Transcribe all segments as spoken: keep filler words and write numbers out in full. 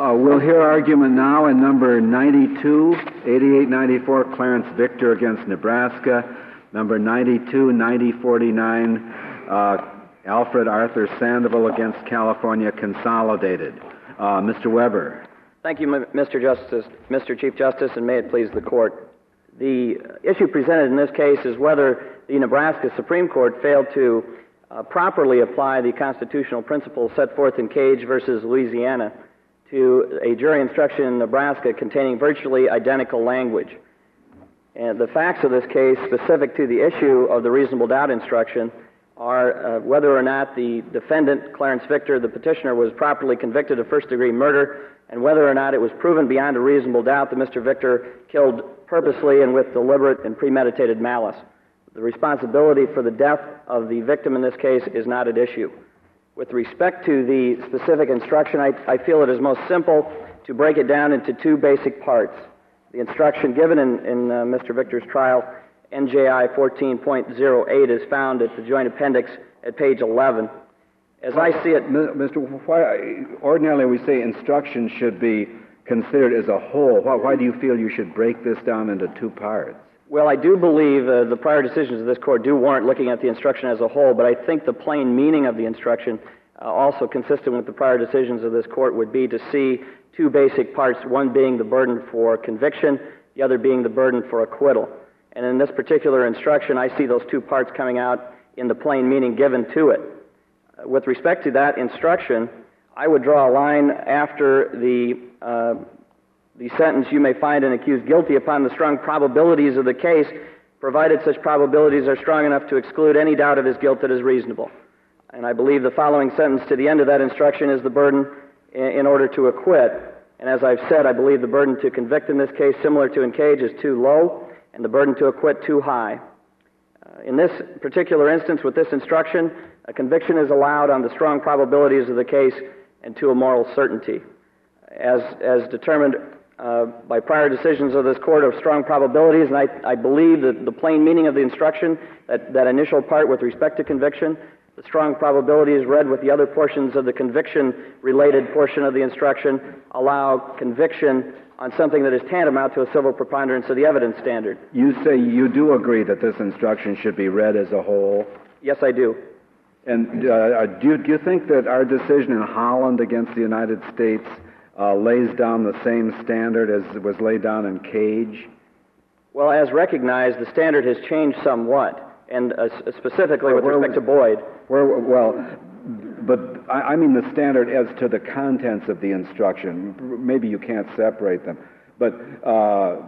Uh, we'll hear argument now in number ninety-two, eighty-eight ninety-four, Clarence Victor against Nebraska. Number ninety-two, ninety forty-nine, uh, Alfred Arthur Sandoval against California Consolidated. Uh, Mister Weber. Thank you, Mister Justice, Mister Chief Justice, and may it please the Court. The issue presented in this case is whether the Nebraska Supreme Court failed to uh, properly apply the constitutional principles set forth in Cage versus Louisiana to a jury instruction in Nebraska containing virtually identical language. And the facts of this case, specific to the issue of the reasonable doubt instruction, are uh, whether or not the defendant, Clarence Victor, the petitioner, was properly convicted of first-degree murder, and whether or not it was proven beyond a reasonable doubt that Mister Victor killed purposely and with deliberate and premeditated malice. The responsibility for the death of the victim in this case is not at issue. With respect to the specific instruction, I, I feel it is most simple to break it down into two basic parts. The instruction given in, in uh, Mister Victor's trial, N J I fourteen point oh eight, is found at the Joint Appendix at page eleven. As I see it... Mister Why, ordinarily we say instruction should be considered as a whole. Why, why do you feel you should break this down into two parts? Well, I do believe uh, the prior decisions of this Court do warrant looking at the instruction as a whole, but I think the plain meaning of the instruction, uh, also consistent with the prior decisions of this Court, would be to see two basic parts, one being the burden for conviction, the other being the burden for acquittal. And in this particular instruction, I see those two parts coming out in the plain meaning given to it. Uh, with respect to that instruction, I would draw a line after the uh, the sentence, "You may find an accused guilty upon the strong probabilities of the case, provided such probabilities are strong enough to exclude any doubt of his guilt that is reasonable." And I believe the following sentence to the end of that instruction is the burden in, in order to acquit. And as I've said, I believe the burden to convict in this case, similar to in Cage, is too low, and the burden to acquit too high. Uh, in this particular instance, with this instruction, a conviction is allowed on the strong probabilities of the case and to a moral certainty. As, as determined uh, by prior decisions of this Court of strong probabilities, and I, I believe that the plain meaning of the instruction, that, that initial part with respect to conviction, the strong probability is read with the other portions of the conviction-related portion of the instruction, allow conviction on something that is tantamount to a civil preponderance of the evidence standard. You say you do agree that this instruction should be read as a whole? Yes, I do. And uh, do, you, do you think that our decision in Holland against the United States uh, lays down the same standard as was laid down in Cage? Well, as recognized, the standard has changed somewhat, and uh, specifically with where, respect to Boyd. Where, well, but I, I mean the standard as to the contents of the instruction. Maybe you can't separate them. But uh,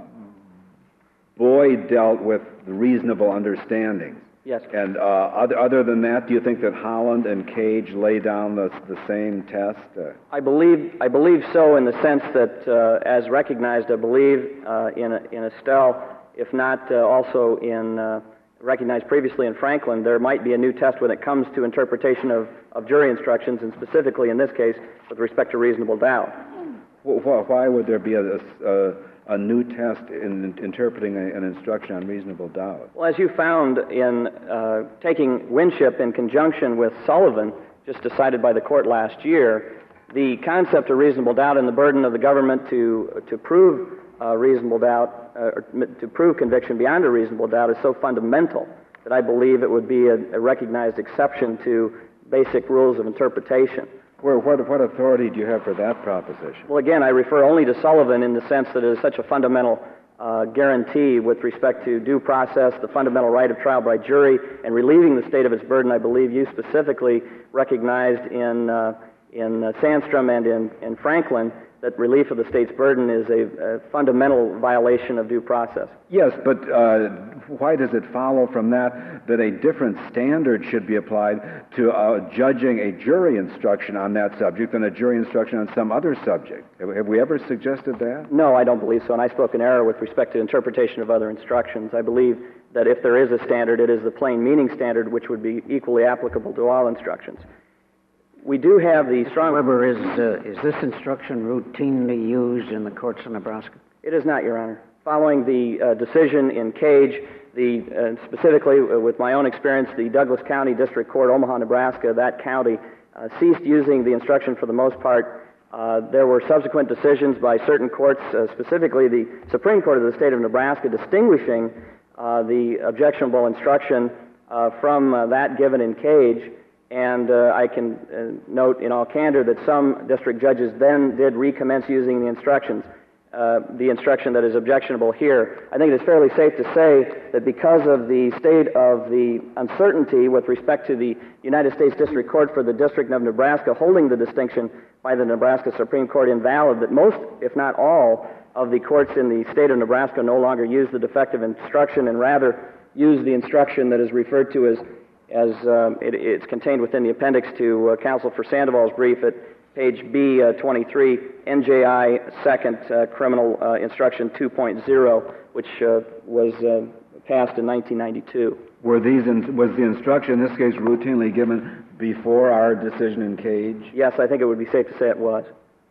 Boyd dealt with reasonable understandings. Yes. And uh, other, other than that, do you think that Holland and Cage lay down the, the same test? Uh, I believe I believe so, in the sense that, uh, as recognized, I believe uh, in in Estelle, if not uh, also in uh, recognized previously in Franklin, there might be a new test when it comes to interpretation of, of jury instructions, and specifically in this case with respect to reasonable doubt. Well, why would there be a, a, a new test in interpreting a, an instruction on reasonable doubt? Well, as you found in uh, taking Winship in conjunction with Sullivan, just decided by the Court last year, the concept of reasonable doubt and the burden of the government to to prove uh, reasonable doubt, uh, or to prove conviction beyond a reasonable doubt, is so fundamental that I believe it would be a, a recognized exception to basic rules of interpretation. Well, what, what authority do you have for that proposition? Well, again, I refer only to Sullivan in the sense that it is such a fundamental uh, guarantee with respect to due process, the fundamental right of trial by jury, and relieving the state of its burden. I believe you specifically recognized in uh, in uh, Sandstrom and in, in Franklin that relief of the state's burden is a, a fundamental violation of due process. Yes, but uh, why does it follow from that that a different standard should be applied to uh, judging a jury instruction on that subject than a jury instruction on some other subject? Have, have we ever suggested that? No, I don't believe so, and I spoke in error with respect to interpretation of other instructions. I believe that if there is a standard, it is the plain meaning standard, which would be equally applicable to all instructions. We do have the strong... Weber, is, uh, is this instruction routinely used in the courts of Nebraska? It is not, Your Honor. Following the uh, decision in Cage, the uh, specifically uh, with my own experience, the Douglas County District Court, Omaha, Nebraska, that county uh, ceased using the instruction for the most part Uh, there were subsequent decisions by certain courts, uh, specifically the Supreme Court of the state of Nebraska, distinguishing uh, the objectionable instruction uh, from uh, that given in Cage. And uh, I can uh, note in all candor that some district judges then did recommence using the instructions, uh, the instruction that is objectionable here. I think it is fairly safe to say that because of the state of the uncertainty with respect to the United States District Court for the District of Nebraska holding the distinction by the Nebraska Supreme Court invalid, that most, if not all, of the courts in the state of Nebraska no longer use the defective instruction and rather use the instruction that is referred to as as um, it, it's contained within the appendix to uh, Counsel for Sandoval's brief at page B uh, twenty-three, N J I Second uh, Criminal uh, Instruction two point oh, which uh, was uh, passed in nineteen ninety-two. Were these in, was the instruction in this case routinely given before our decision in Cage? Yes, I think it would be safe to say it was.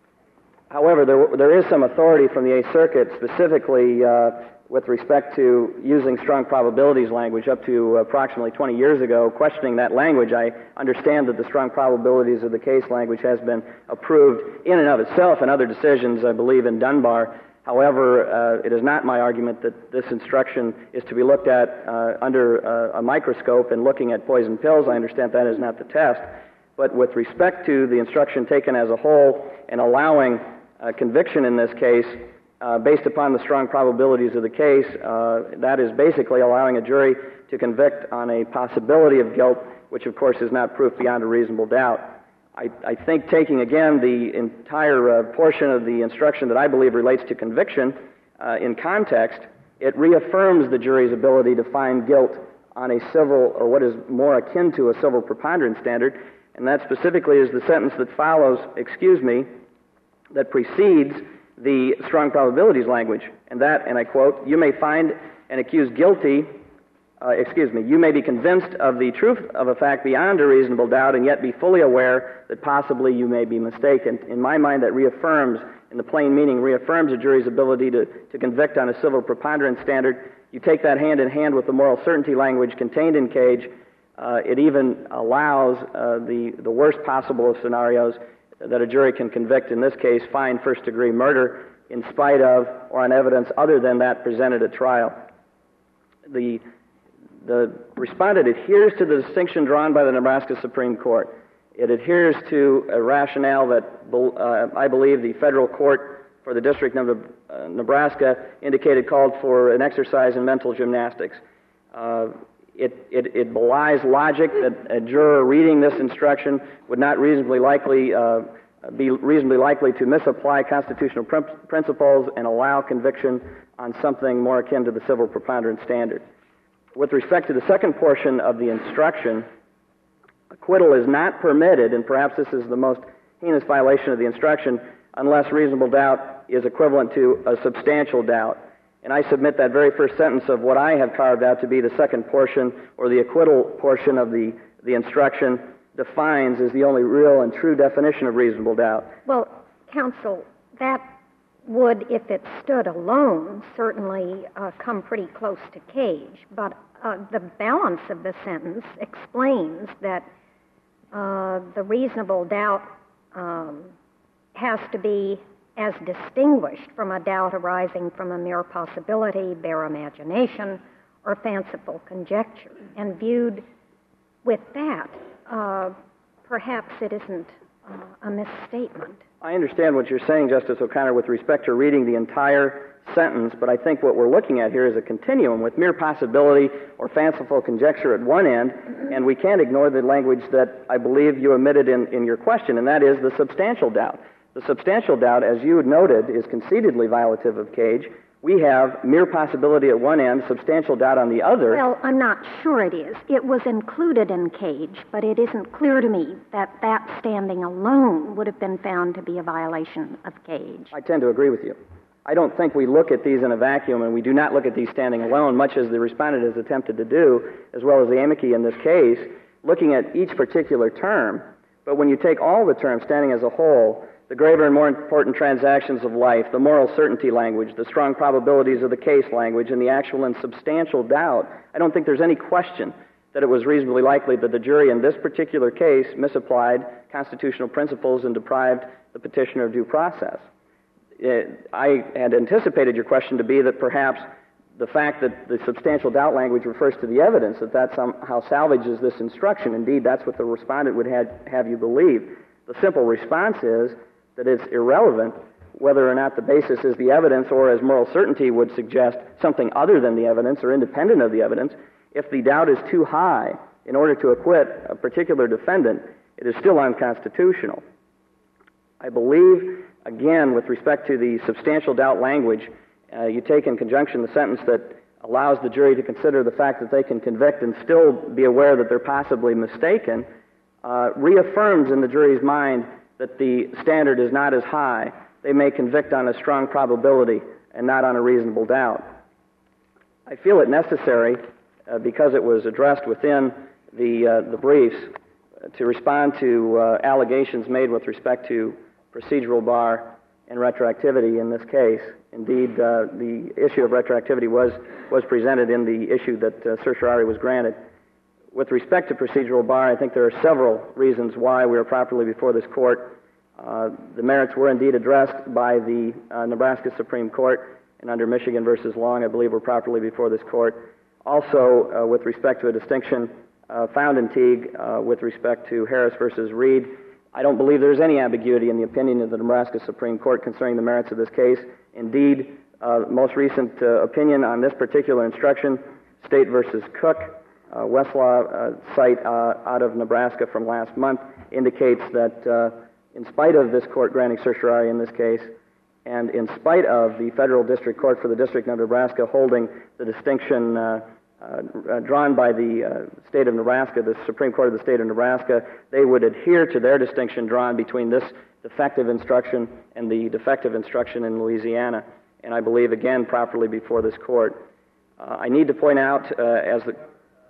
However, there, there is some authority from the Eighth Circuit, specifically uh, with respect to using strong probabilities language up to approximately twenty years ago, questioning that language. I understand that the strong probabilities of the case language has been approved in and of itself in other decisions, I believe, in Dunbar. However, uh, it is not my argument that this instruction is to be looked at uh, under uh, a microscope and looking at poison pills. I understand that is not the test. But with respect to the instruction taken as a whole and allowing uh, conviction in this case, Uh, based upon the strong probabilities of the case, uh, that is basically allowing a jury to convict on a possibility of guilt, which of course is not proof beyond a reasonable doubt. I, I think taking again the entire uh, portion of the instruction that I believe relates to conviction uh, in context, it reaffirms the jury's ability to find guilt on a civil, or what is more akin to a civil preponderance standard, and that specifically is the sentence that follows, excuse me, that precedes the strong probabilities language, and that, and I quote, "You may find an accused guilty, uh, excuse me, you may be convinced of the truth of a fact beyond a reasonable doubt and yet be fully aware that possibly you may be mistaken." In my mind, that reaffirms, in the plain meaning, reaffirms a jury's ability to, to convict on a civil preponderance standard. You take that hand in hand with the moral certainty language contained in Cage. Uh, it even allows uh, the, the worst possible of scenarios that a jury can convict, in this case, find first-degree murder in spite of or on evidence other than that presented at trial. The, the respondent adheres to the distinction drawn by the Nebraska Supreme Court. It adheres to a rationale that uh, I believe the federal court for the District of Nebraska indicated called for an exercise in mental gymnastics. Uh, It, it, it belies logic that a juror reading this instruction would not reasonably likely uh, be reasonably likely to misapply constitutional prim- principles and allow conviction on something more akin to the civil preponderance standard. With respect to the second portion of the instruction, acquittal is not permitted, and perhaps this is the most heinous violation of the instruction, unless reasonable doubt is equivalent to a substantial doubt. And I submit that very first sentence of what I have carved out to be the second portion, or the acquittal portion of the, the instruction, defines as the only real and true definition of reasonable doubt. Well, counsel, that would, if it stood alone, certainly uh, come pretty close to Cage. But uh, the balance of the sentence explains that uh, the reasonable doubt um, has to be as distinguished from a doubt arising from a mere possibility, bare imagination, or fanciful conjecture. And viewed with that, uh, perhaps it isn't uh, a misstatement. I understand what you're saying, Justice O'Connor, with respect to reading the entire sentence, but I think what we're looking at here is a continuum with mere possibility or fanciful conjecture at one end, and we can't ignore the language that I believe you omitted in, in your question, and that is the substantial doubt. The substantial doubt, as you noted, is concededly violative of Cage. We have mere possibility at one end, substantial doubt on the other. Well, I'm not sure it is. It was included in Cage, but it isn't clear to me that that standing alone would have been found to be a violation of Cage. I tend to agree with you. I don't think we look at these in a vacuum, and we do not look at these standing alone, much as the respondent has attempted to do, as well as the amici in this case, looking at each particular term. But when you take all the terms standing as a whole, the graver and more important transactions of life, the moral certainty language, the strong probabilities of the case language, and the actual and substantial doubt, I don't think there's any question that it was reasonably likely that the jury in this particular case misapplied constitutional principles and deprived the petitioner of due process. It, I had anticipated your question to be that perhaps the fact that the substantial doubt language refers to the evidence, that that somehow salvages this instruction. Indeed, that's what the respondent would have, have you believe. The simple response is that it's irrelevant whether or not the basis is the evidence, or as moral certainty would suggest, something other than the evidence or independent of the evidence. If the doubt is too high in order to acquit a particular defendant, it is still unconstitutional. I believe, again, with respect to the substantial doubt language, uh, you take in conjunction the sentence that allows the jury to consider the fact that they can convict and still be aware that they're possibly mistaken, uh, reaffirms in the jury's mind that the standard is not as high. They may convict on a strong probability and not on a reasonable doubt. I feel it necessary, uh, because it was addressed within the, uh, the briefs, uh, to respond to uh, allegations made with respect to procedural bar and retroactivity in this case. Indeed, uh, the issue of retroactivity was, was presented in the issue that uh, certiorari was granted. With respect to procedural bar, I think there are several reasons why we are properly before this court. Uh, the merits were indeed addressed by the uh, Nebraska Supreme Court, and under Michigan versus Long, I believe we're properly before this court. Also, uh, with respect to a distinction uh, found in Teague uh, with respect to Harris versus Reed, I don't believe there's any ambiguity in the opinion of the Nebraska Supreme Court concerning the merits of this case. Indeed, uh, most recent uh, opinion on this particular instruction, State versus Cook, uh, Westlaw uh, site uh, out of Nebraska from last month, indicates that uh, in spite of this court granting certiorari in this case, and in spite of the Federal District Court for the District of Nebraska holding the distinction uh, uh, drawn by the uh, state of Nebraska, the Supreme Court of the state of Nebraska, they would adhere to their distinction drawn between this defective instruction and the defective instruction in Louisiana, and I believe, again, properly before this court. Uh, I need to point out, uh, as the...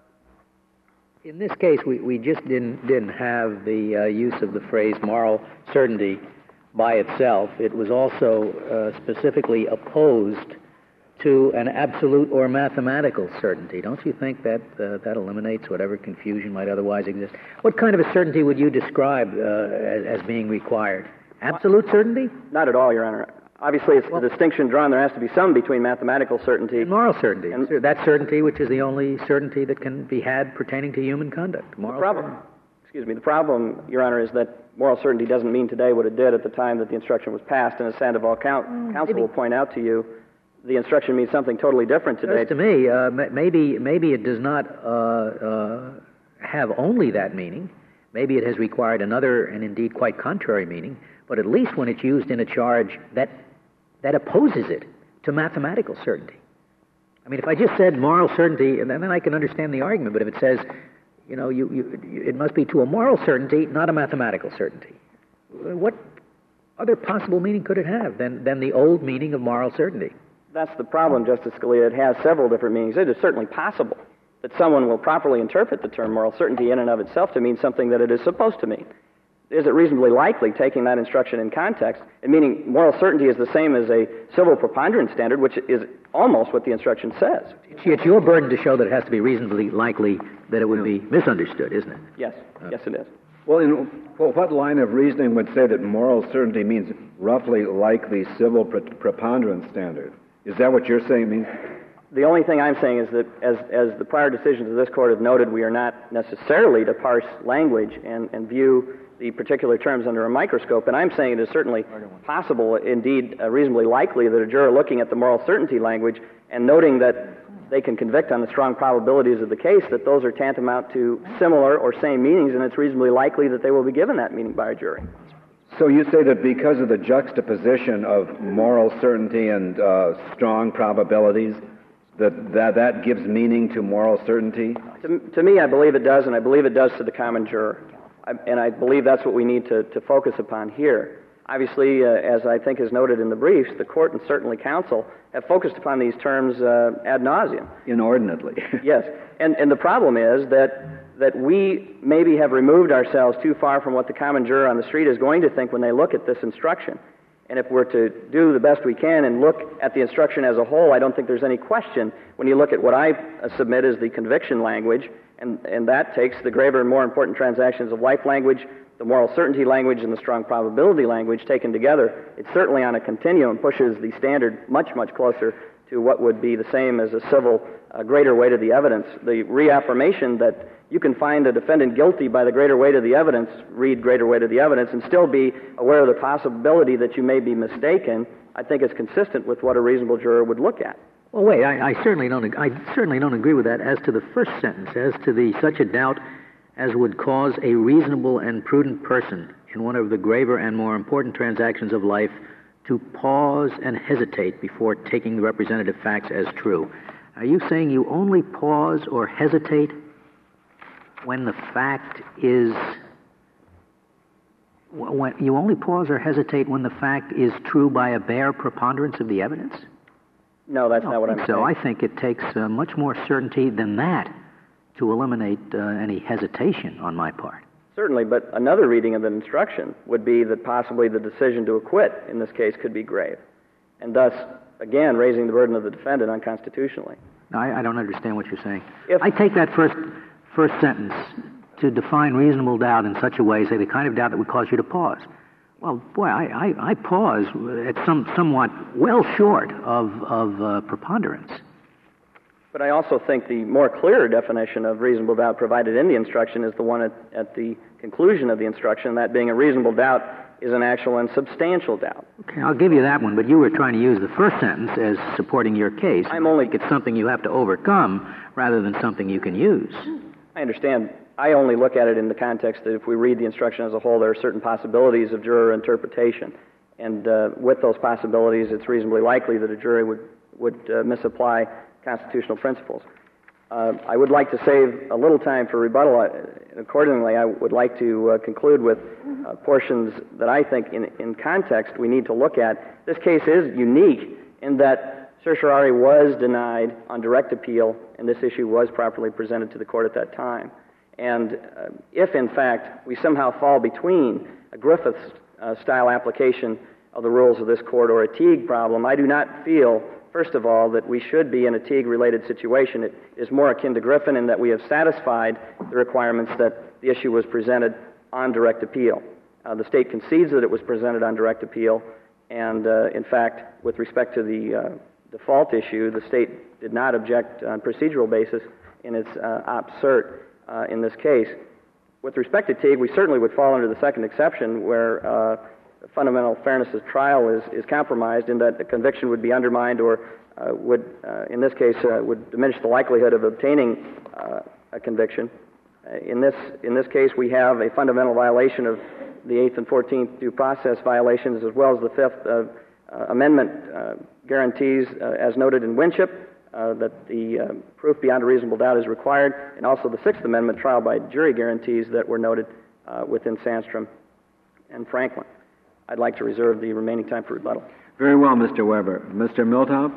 In this case, we, we just didn't, didn't have the uh, use of the phrase moral certainty by itself. It was also uh, specifically opposed to an absolute or mathematical certainty. Don't you think that uh, that eliminates whatever confusion might otherwise exist? What kind of a certainty would you describe uh, as, as being required? Absolute certainty? Not at all, Your Honor. Obviously, it's well, the distinction drawn. There has to be some between mathematical certainty and moral certainty. And that certainty, which is the only certainty that can be had pertaining to human conduct. Moral the problem, certainty. Excuse me. The problem, Your Honor, is that moral certainty doesn't mean today what it did at the time that the instruction was passed. And as Sandoval count, mm, counsel maybe. will point out to you, the instruction means something totally different today. To me, uh, maybe maybe it does not uh, uh, have only that meaning. Maybe it has required another and indeed quite contrary meaning. But at least when it's used in a charge that that opposes it to mathematical certainty. I mean, if I just said moral certainty, and then I can understand the argument, but if it says, you know, you, you, it must be to a moral certainty, not a mathematical certainty, what other possible meaning could it have than, than the old meaning of moral certainty? That's the problem, Justice Scalia. It has several different meanings. It is certainly possible that someone will properly interpret the term moral certainty in and of itself to mean something that it is supposed to mean. Is it reasonably likely, taking that instruction in context, and meaning moral certainty is the same as a civil preponderance standard, which is almost what the instruction says? It's your burden to show that it has to be reasonably likely that it would be misunderstood, isn't it? Yes. Uh, yes, it is. Well, in well, what line of reasoning would say that moral certainty means roughly likely civil pre- preponderance standard? Is that what you're saying means? The only thing I'm saying is that, as, as the prior decisions of this court have noted, we are not necessarily to parse language and, and view the particular terms under a microscope, and I'm saying it is certainly possible, indeed uh, reasonably likely, that a juror looking at the moral certainty language and noting that they can convict on the strong probabilities of the case, that those are tantamount to similar or same meanings, and it's reasonably likely that they will be given that meaning by a jury. So you say that because of the juxtaposition of moral certainty and uh, strong probabilities, that, that that gives meaning to moral certainty? To, to me, I believe it does, and I believe it does to the common juror. I, and I believe that's what we need to, to focus upon here. Obviously, uh, as I think is noted in the briefs, the court and certainly counsel have focused upon these terms uh, ad nauseum. Inordinately. Yes. And, and the problem is that, that we maybe have removed ourselves too far from what the common juror on the street is going to think when they look at this instruction. And if we're to do the best we can and look at the instruction as a whole, I don't think there's any question when you look at what I uh, submit as the conviction language, and, and that takes the graver and more important transactions of life language, the moral certainty language, and the strong probability language taken together. It's certainly on a continuum, pushes the standard much, much closer to what would be the same as a civil uh, greater weight of the evidence. The reaffirmation that you can find a defendant guilty by the greater weight of the evidence, read greater weight of the evidence, and still be aware of the possibility that you may be mistaken, I think is consistent with what a reasonable juror would look at. Well, wait, I, I certainly don't. I certainly don't agree with that. As to the first sentence, as to the such a doubt as would cause a reasonable and prudent person in one of the graver and more important transactions of life to pause and hesitate before taking the representative facts as true. Are you saying you only pause or hesitate when the fact is, when you only pause or hesitate when the fact is true by a bare preponderance of the evidence? No, that's I not what I'm so. saying. I think it takes uh, much more certainty than that to eliminate uh, any hesitation on my part. Certainly, but another reading of the instruction would be that possibly the decision to acquit in this case could be grave, and thus, again, raising the burden of the defendant unconstitutionally. No, I, I don't understand what you're saying. If, I take that first first sentence to define reasonable doubt in such a way, say the kind of doubt that would cause you to pause. Well, boy, I, I, I pause at some somewhat well short of, of uh, preponderance. But I also think the more clear definition of reasonable doubt provided in the instruction is the one at, at the conclusion of the instruction, that being a reasonable doubt is an actual and substantial doubt. Okay, I'll give you that one, but you were trying to use the first sentence as supporting your case. I'm only... It's something you have to overcome rather than something you can use. I understand. I only look at it in the context that if we read the instruction as a whole, there are certain possibilities of juror interpretation. And uh, with those possibilities, it's reasonably likely that a jury would, would uh, misapply constitutional principles. Uh, I would like to save a little time for rebuttal. I, accordingly, I would like to uh, conclude with uh, portions that I think in, in context we need to look at. This case is unique in that certiorari was denied on direct appeal, and this issue was properly presented to the court at that time. And uh, if, in fact, we somehow fall between a Griffith-style uh, application of the rules of this court or a Teague problem, I do not feel, first of all, that we should be in a Teague-related situation. It is more akin to Griffin in that we have satisfied the requirements that the issue was presented on direct appeal. Uh, the state concedes that it was presented on direct appeal, and, uh, in fact, with respect to the uh, default issue, the state did not object on procedural basis in its uh, op cert uh, in this case. With respect to Teague, we certainly would fall under the second exception where uh, fundamental fairness of trial is, is compromised in that the conviction would be undermined or uh, would, uh, in this case, uh, would diminish the likelihood of obtaining uh, a conviction. Uh, in this in this case, we have a fundamental violation of the eighth and fourteenth due process violations, as well as the Fifth uh, uh, Amendment uh, guarantees, uh, as noted in Winship, uh, that the uh, proof beyond a reasonable doubt is required, and also the Sixth Amendment trial by jury guarantees that were noted uh, within Sandstrom and Franklin. I'd like to reserve the remaining time for rebuttal. Very well, Mister Weber. Mister Miltaup?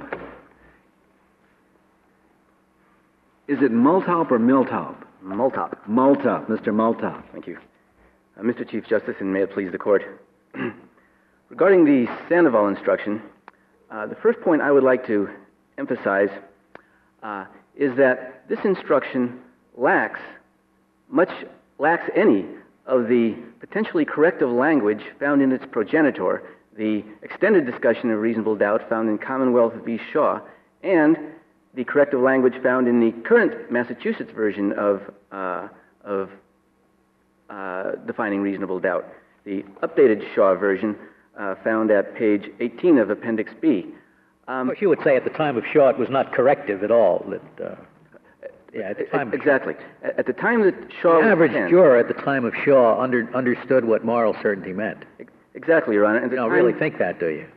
Is it Multaup or Miltaup? Multaup. Multaup. Mister Multaup. Thank you. Uh, Mister Chief Justice, and may it please the Court. Regarding the Sandoval instruction, uh, the first point I would like to emphasize uh, is that this instruction lacks much, lacks any of the potentially corrective language found in its progenitor, the extended discussion of reasonable doubt found in Commonwealth v. Shaw, and the corrective language found in the current Massachusetts version of, uh, of uh, defining reasonable doubt, the updated Shaw version uh, found at page eighteen of Appendix B. Um, of course, you would say at the time of Shaw it was not corrective at all. That, uh, yeah, at the time exactly. At, at the time that Shaw the average was juror at the time of Shaw under, understood what moral certainty meant. Exactly, Your Honor. And you don't time... really think that, do you?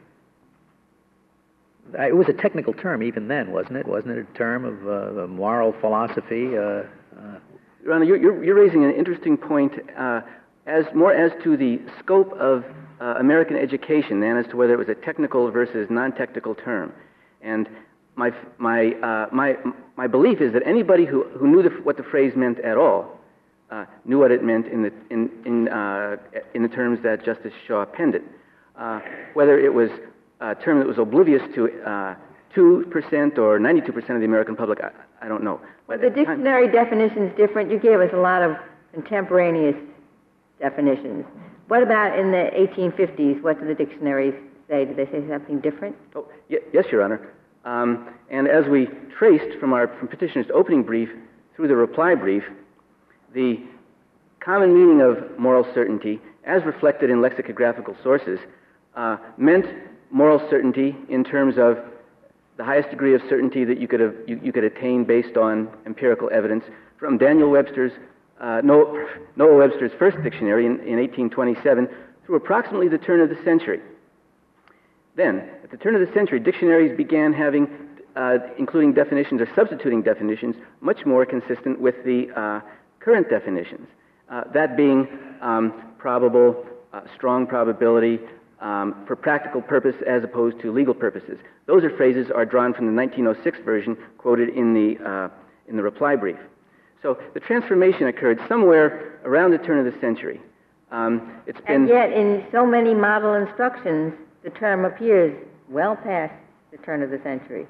It was a technical term even then, wasn't it? Wasn't it a term of uh, moral philosophy? Uh, uh... Your Honor, you're, you're raising an interesting point uh, as more as to the scope of uh, American education than as to whether it was a technical versus non-technical term. And my my uh, my my belief is that anybody who, who knew the, what the phrase meant at all uh, knew what it meant in the in in uh, in the terms that Justice Shaw penned it. Uh, whether it was a term that was oblivious to uh, two percent or ninety-two percent of the American public, I, I don't know. But well, the dictionary definition is different. You gave us a lot of contemporaneous definitions. What about in the eighteen fifties? What do the dictionaries say? Do they say something different? Oh, y- yes, Your Honor. Um, and as we traced from our from petitioner's opening brief through the reply brief, the common meaning of moral certainty, as reflected in lexicographical sources, uh, meant moral certainty in terms of the highest degree of certainty that you could have, you, you could attain based on empirical evidence. From Daniel Webster's uh, Noah, Noah Webster's first dictionary in, in eighteen twenty-seven through approximately the turn of the century. Then, at the turn of the century, dictionaries began having, uh, including definitions or substituting definitions, much more consistent with the uh, current definitions. Uh, that being um, probable, uh, strong probability, um, for practical purpose as opposed to legal purposes. Those are phrases are drawn from the nineteen oh six version quoted in the uh, in the reply brief. So the transformation occurred somewhere around the turn of the century. Um, it's been and yet, in so many model instructions, the term appears well past the turn of the century.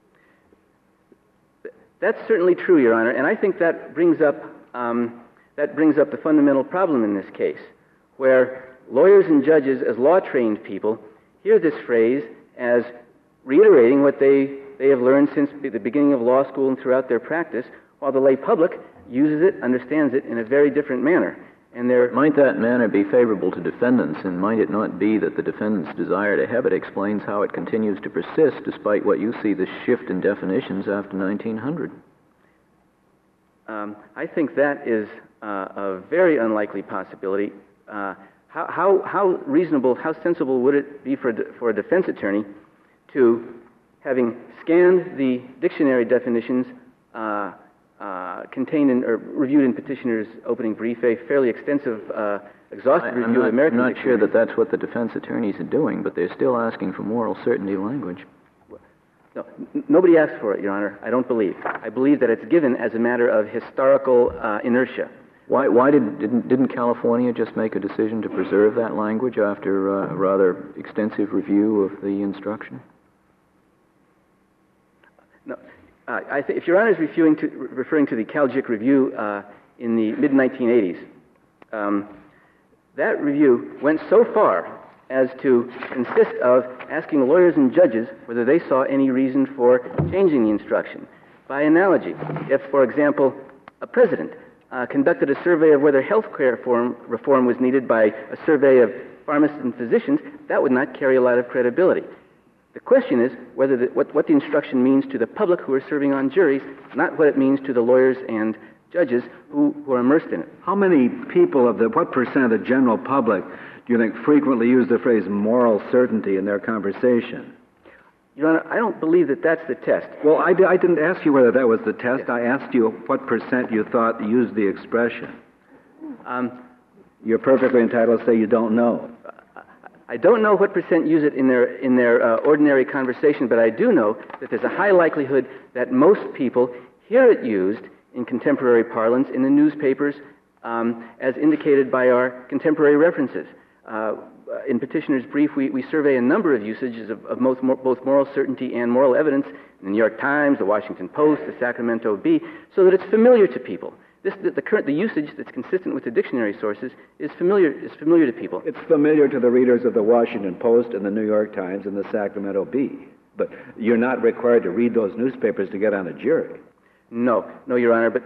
That's certainly true, Your Honor, and I think that brings up um, that brings up the fundamental problem in this case, where lawyers and judges, as law-trained people, hear this phrase as reiterating what they, they have learned since the beginning of law school and throughout their practice, while the lay public uses it, understands it in a very different manner. And they're might that manner be favorable to defendants, and might it not be that the defendant's desire to have it explains how it continues to persist despite what you see the shift in definitions after nineteen hundred? Um, I think that is uh, a very unlikely possibility. Uh, how, how, how reasonable, how sensible would it be for, de- for a defense attorney to, having scanned the dictionary definitions uh, uh, contained in, or reviewed in petitioner's opening brief, a fairly extensive, uh, exhaustive I, review I'm not, of American I'm not dictionary. sure that that's what the defense attorneys are doing, but they're still asking for moral certainty language. No, n- nobody asks for it, Your Honor. I don't believe. I believe that it's given as a matter of historical uh, inertia. Why, why did, didn't, didn't California just make a decision to preserve that language after uh, a rather extensive review of the instruction? No, uh, I th- if Your Honor is referring to, referring to the Calgic review uh, in the mid nineteen eighties, um, that review went so far as to consist of asking lawyers and judges whether they saw any reason for changing the instruction. By analogy, if, for example, a president uh, conducted a survey of whether health care reform, reform was needed by a survey of pharmacists and physicians, that would not carry a lot of credibility. The question is whether the, what, what the instruction means to the public who are serving on juries, not what it means to the lawyers and judges who, who are immersed in it. How many people of the, what percent of the general public do you think frequently use the phrase moral certainty in their conversation? Your Honor, I don't believe that that's the test. Well, I, d- I didn't ask you whether that was the test. Yes. I asked you what percent you thought used the expression. Um, You're perfectly entitled to say you don't know. I don't know what percent use it in their in their uh, ordinary conversation, but I do know that there's a high likelihood that most people hear it used in contemporary parlance in the newspapers, um, as indicated by our contemporary references. Uh, in petitioner's brief, we, we survey a number of usages of, of most, more, both moral certainty and moral evidence in the New York Times, the Washington Post, the Sacramento Bee, so that it's familiar to people. This, the, the current the usage that's consistent with the dictionary sources is familiar is familiar to people. It's familiar to the readers of the Washington Post and the New York Times and the Sacramento Bee, but you're not required to read those newspapers to get on a jury. No, no, Your Honor. But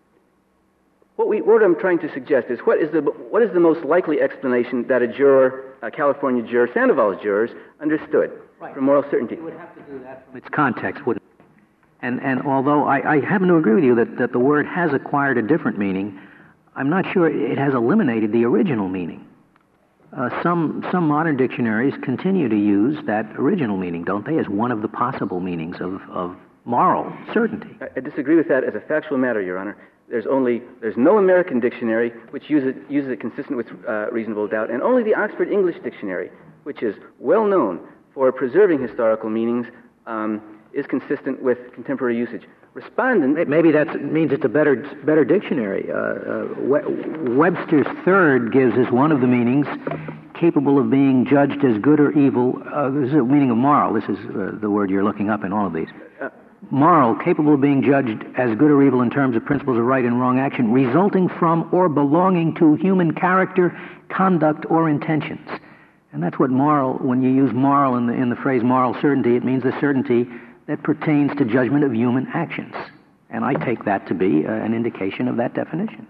what we what I'm trying to suggest is what is the what is the most likely explanation that a juror, a California juror, Sandoval's jurors, understood right. for moral certainty? You would have to do that from its context, wouldn't it? And, and although I, I happen to agree with you that, that the word has acquired a different meaning, I'm not sure it has eliminated the original meaning. Uh, some, some modern dictionaries continue to use that original meaning, don't they, as one of the possible meanings of, of moral certainty. I, I disagree with that as a factual matter, Your Honor. There's only there's no American dictionary which uses it, uses it consistent with uh, reasonable doubt, and only the Oxford English Dictionary, which is well known for preserving historical meanings, um, is consistent with contemporary usage. Respondent... Maybe that means it's a better better dictionary. Uh, uh, We- Webster's third gives as one of the meanings capable of being judged as good or evil. Uh, this is the meaning of moral. This is uh, the word you're looking up in all of these. Moral, capable of being judged as good or evil in terms of principles of right and wrong action, resulting from or belonging to human character, conduct, or intentions. And that's what moral, when you use moral in the, in the phrase moral certainty, it means the certainty that pertains to judgment of human actions. And I take that to be uh, an indication of that definition.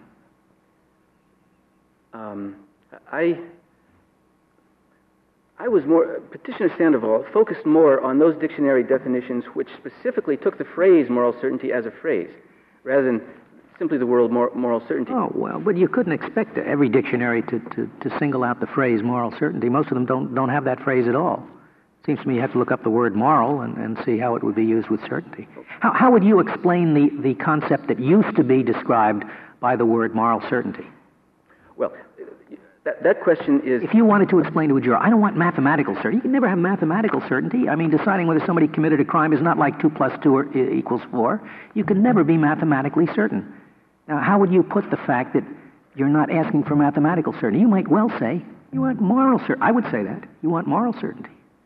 Um, I... I was more, Petitioner Sandoval focused more on those dictionary definitions which specifically took the phrase moral certainty as a phrase, rather than simply the word mor- moral certainty. Oh, well, but you couldn't expect every dictionary to, to, to single out the phrase moral certainty. Most of them don't, don't have that phrase at all. It seems to me you have to look up the word moral and, and see how it would be used with certainty. How, how would you explain the, the concept that used to be described by the word moral certainty? Well, That, that question is... If you wanted to explain to a juror, I don't want mathematical certainty. You can never have mathematical certainty. I mean, deciding whether somebody committed a crime is not like two plus two or, e- equals four. You can never be mathematically certain. Now, how would you put the fact that you're not asking for mathematical certainty? You might well say, you want moral certainty. I would say that. You want moral certainty.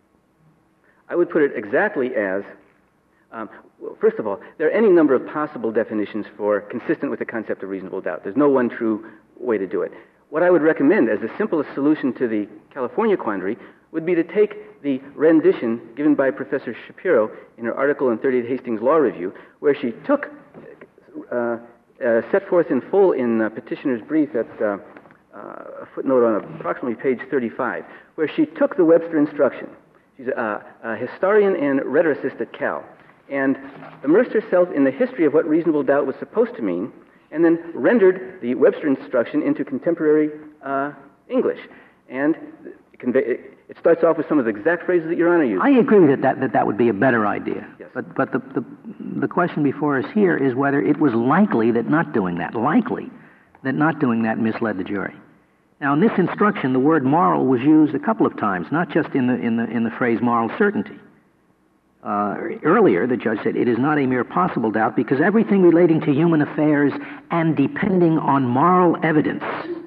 I would put it exactly as... Um, well, first of all, there are any number of possible definitions for consistent with the concept of reasonable doubt. There's no one true way to do it. What I would recommend as the simplest solution to the California quandary would be to take the rendition given by Professor Shapiro in her article in thirtieth Hastings Law Review, where she took, uh, uh, set forth in full in uh, petitioner's brief at uh, uh, a footnote on approximately page thirty-five, where she took the Webster instruction. She's a, a historian and rhetoricist at Cal, and immersed herself in the history of what reasonable doubt was supposed to mean, and then rendered the Webster instruction into contemporary uh, English. And it, convey, it starts off with some of the exact phrases that Your Honor used. I agree that that, that, that would be a better idea. Yes. But, but the, the, the question before us here is whether it was likely that not doing that, likely that not doing that misled the jury. Now, in this instruction, the word moral was used a couple of times, not just in the, in the, in the phrase moral certainty. Uh, earlier, the judge said, it is not a mere possible doubt because everything relating to human affairs and depending on moral evidence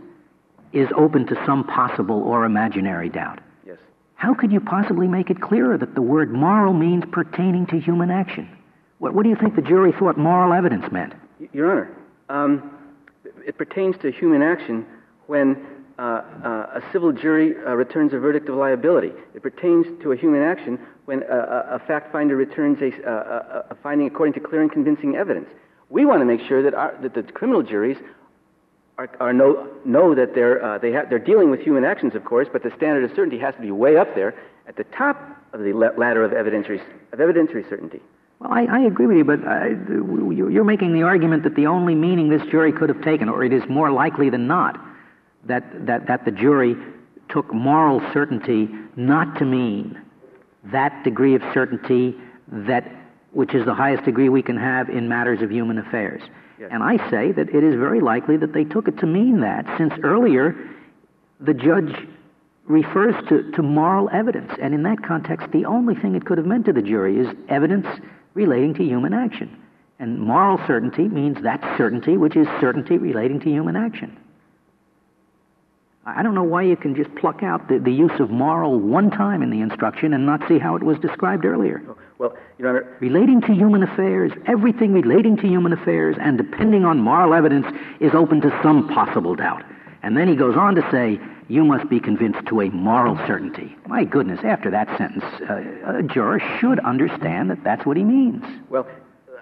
is open to some possible or imaginary doubt. Yes. How could you possibly make it clearer that the word moral means pertaining to human action? What, what do you think the jury thought moral evidence meant? Your Honor, um, it pertains to human action when uh, uh, a civil jury uh, returns a verdict of liability. It pertains to a human action when a, a fact finder returns a, a, a finding according to clear and convincing evidence. We want to make sure that, our, that the criminal juries are, are know, know that they're, uh, they ha- they're dealing with human actions, of course, but the standard of certainty has to be way up there at the top of the ladder of evidentiary, of evidentiary certainty. Well, I, I agree with you, but I, you're making the argument that the only meaning this jury could have taken, or it is more likely than not, that, that, that the jury took moral certainty not to mean that degree of certainty that which is the highest degree we can have in matters of human affairs. Yes. And I say that it is very likely that they took it to mean that, since earlier the judge refers to, to moral evidence, and in that context the only thing it could have meant to the jury is evidence relating to human action. And moral certainty means that certainty which is certainty relating to human action. I don't know why you can just pluck out the, the use of moral one time in the instruction and not see how it was described earlier. Oh, well, Your Honor... Relating to human affairs, everything relating to human affairs and depending on moral evidence is open to some possible doubt. And then he goes on to say, you must be convinced to a moral certainty. My goodness, after that sentence, uh, a juror should understand that that's what he means. Well, uh,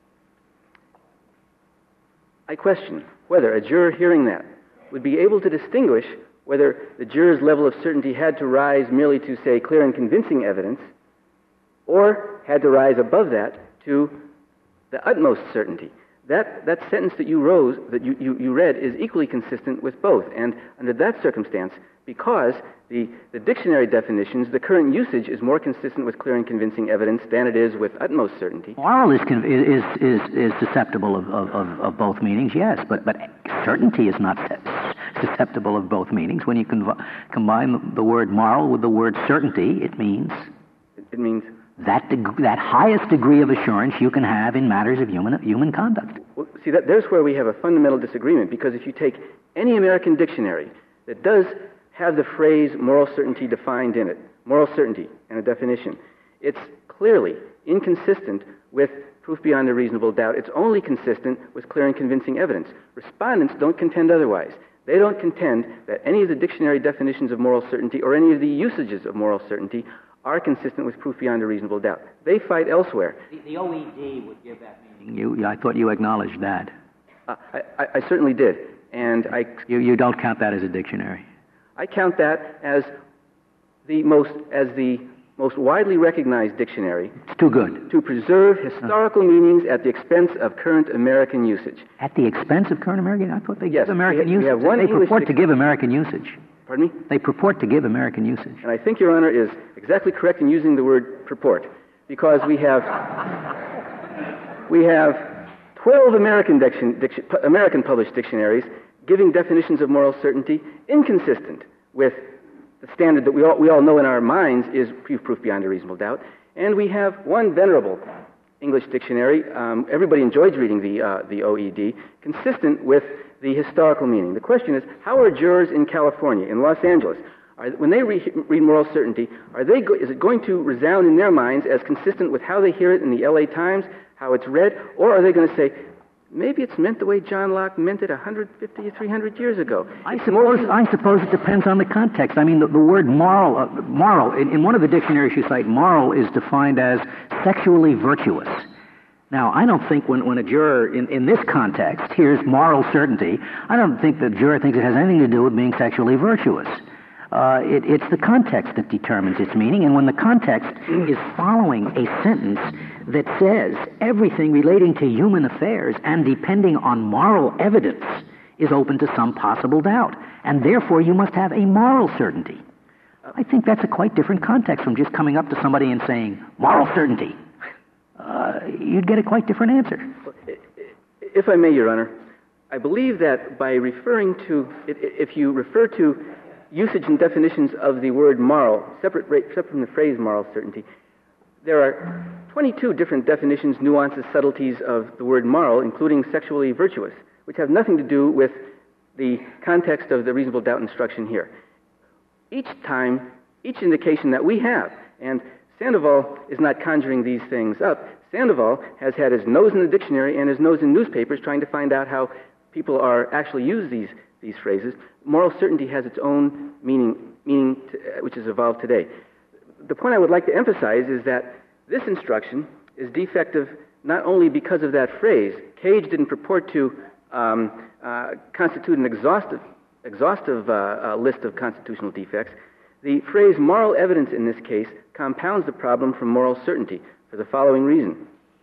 I question whether a juror hearing that would be able to distinguish whether the juror's level of certainty had to rise merely to, say, clear and convincing evidence, or had to rise above that to the utmost certainty. That that sentence that you rose, that you, you, you read, is equally consistent with both. And under that circumstance, because the, the dictionary definitions, the current usage is more consistent with clear and convincing evidence than it is with utmost certainty. Moral is con- is, is is susceptible of, of, of, of both meanings, yes, but but certainty is not susceptible of both meanings. When you conv- combine the word moral with the word certainty, it means It, it means that deg- that highest degree of assurance you can have in matters of human human conduct. Well, see, that, there's where we have a fundamental disagreement, because if you take any American dictionary that does have the phrase moral certainty defined in it, moral certainty and a definition. It's clearly inconsistent with proof beyond a reasonable doubt. It's only consistent with clear and convincing evidence. Respondents don't contend otherwise. They don't contend that any of the dictionary definitions of moral certainty or any of the usages of moral certainty are consistent with proof beyond a reasonable doubt. They fight elsewhere. The, the O E D would give that meaning. You, I thought you acknowledged that. Uh, I, I, I certainly did, and I... You, you don't count that as a dictionary? I count that as the most, as the most widely recognized dictionary. It's too good. To preserve historical uh. meanings at the expense of current American usage. At the expense of current American? I thought they yes, give American we, usage. We have one they English purport dic- to give American usage. Pardon me? They purport to give American usage. And I think Your Honor is exactly correct in using the word purport, because we have we have twelve American, diction, diction, American published dictionaries giving definitions of moral certainty inconsistent with the standard that we all, we all know in our minds is proof, proof beyond a reasonable doubt. And we have one venerable English dictionary, um, everybody enjoys reading the, uh, the O E D, consistent with the historical meaning. The question is, how are jurors in California, in Los Angeles, are, when they re- read moral certainty, are they go- is it going to resound in their minds as consistent with how they hear it in the L A Times, how it's read, or are they going to say, maybe it's meant the way John Locke meant it one hundred fifty, three hundred years ago? I suppose, I suppose it depends on the context. I mean, the, the word moral, uh, moral in, in one of the dictionaries you cite, moral is defined as sexually virtuous. Now, I don't think when, when a juror in, in this context hears moral certainty, I don't think the juror thinks it has anything to do with being sexually virtuous. Uh, it, it's the context that determines its meaning, and when the context is following a sentence that says everything relating to human affairs and depending on moral evidence is open to some possible doubt, and therefore you must have a moral certainty. I think that's a quite different context from just coming up to somebody and saying, moral certainty. Uh, you'd get a quite different answer. If I may, Your Honor, I believe that by referring to, if you refer to usage and definitions of the word moral, separate, separate from the phrase moral certainty, there are twenty-two different definitions, nuances, subtleties of the word moral, including sexually virtuous, which have nothing to do with the context of the reasonable doubt instruction here. Each time, each indication that we have, and Sandoval is not conjuring these things up. Sandoval has had his nose in the dictionary and his nose in newspapers trying to find out how people are actually use these, these phrases. Moral certainty has its own meaning, meaning to, uh, which has evolved today. The point I would like to emphasize is that this instruction is defective not only because of that phrase. Cage didn't purport to um, uh, constitute an exhaustive, exhaustive uh, uh, list of constitutional defects. The phrase moral evidence in this case compounds the problem from moral certainty for the following reason.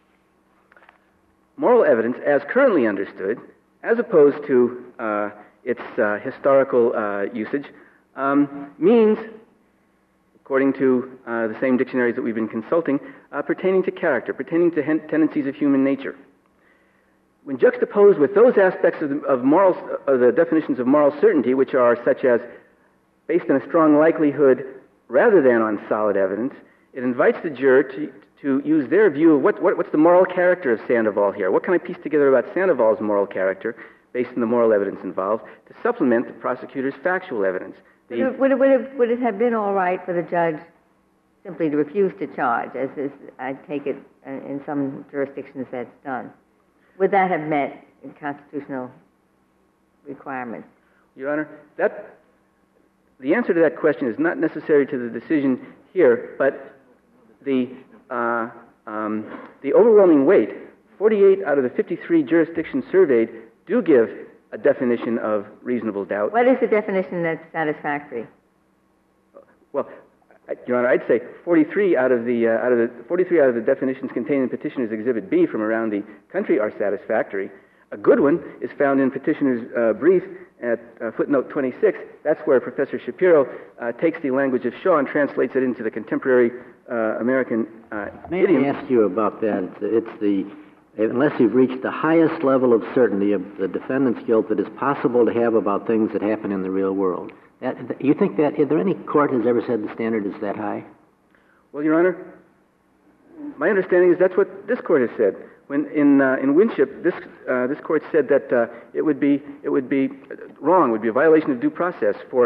Moral evidence, as currently understood, as opposed to uh, its uh, historical uh, usage, um, means, according to uh, the same dictionaries that we've been consulting, uh, pertaining to character, pertaining to hen- tendencies of human nature. When juxtaposed with those aspects of, the, of moral, of the definitions of moral certainty, which are such as based on a strong likelihood rather than on solid evidence, it invites the juror to, to use their view of what, what, what's the moral character of Sandoval here. What can I piece together about Sandoval's moral character based on the moral evidence involved to supplement the prosecutor's factual evidence? The, would, it, would, it, would, it, would it have been all right for the judge simply to refuse to charge, as is, I take it, in some jurisdictions that's done? Would that have met constitutional requirements? Your Honor, that... The answer to that question is not necessary to the decision here, but the uh, um, the overwhelming weight, forty-eight out of the fifty-three jurisdictions surveyed, do give a definition of reasonable doubt. What is the definition that's satisfactory? Well, Your Honor, I'd say forty-three out of the uh, out of the forty-three out of the definitions contained in Petitioner's Exhibit B from around the country are satisfactory. A good one is found in Petitioner's uh, brief at uh, footnote twenty-six. That's where Professor Shapiro uh, takes the language of Shaw and translates it into the contemporary uh, American uh, May idiom. I ask you about that? It's the, unless you've reached the highest level of certainty of the defendant's guilt that is possible to have about things that happen in the real world. That, you think that, is there any court has ever said the standard is that high? Well, Your Honor, my understanding is that's what this court has said. When in uh, in Winship, this uh, this court said that uh, it would be it would be wrong, would be a violation of due process for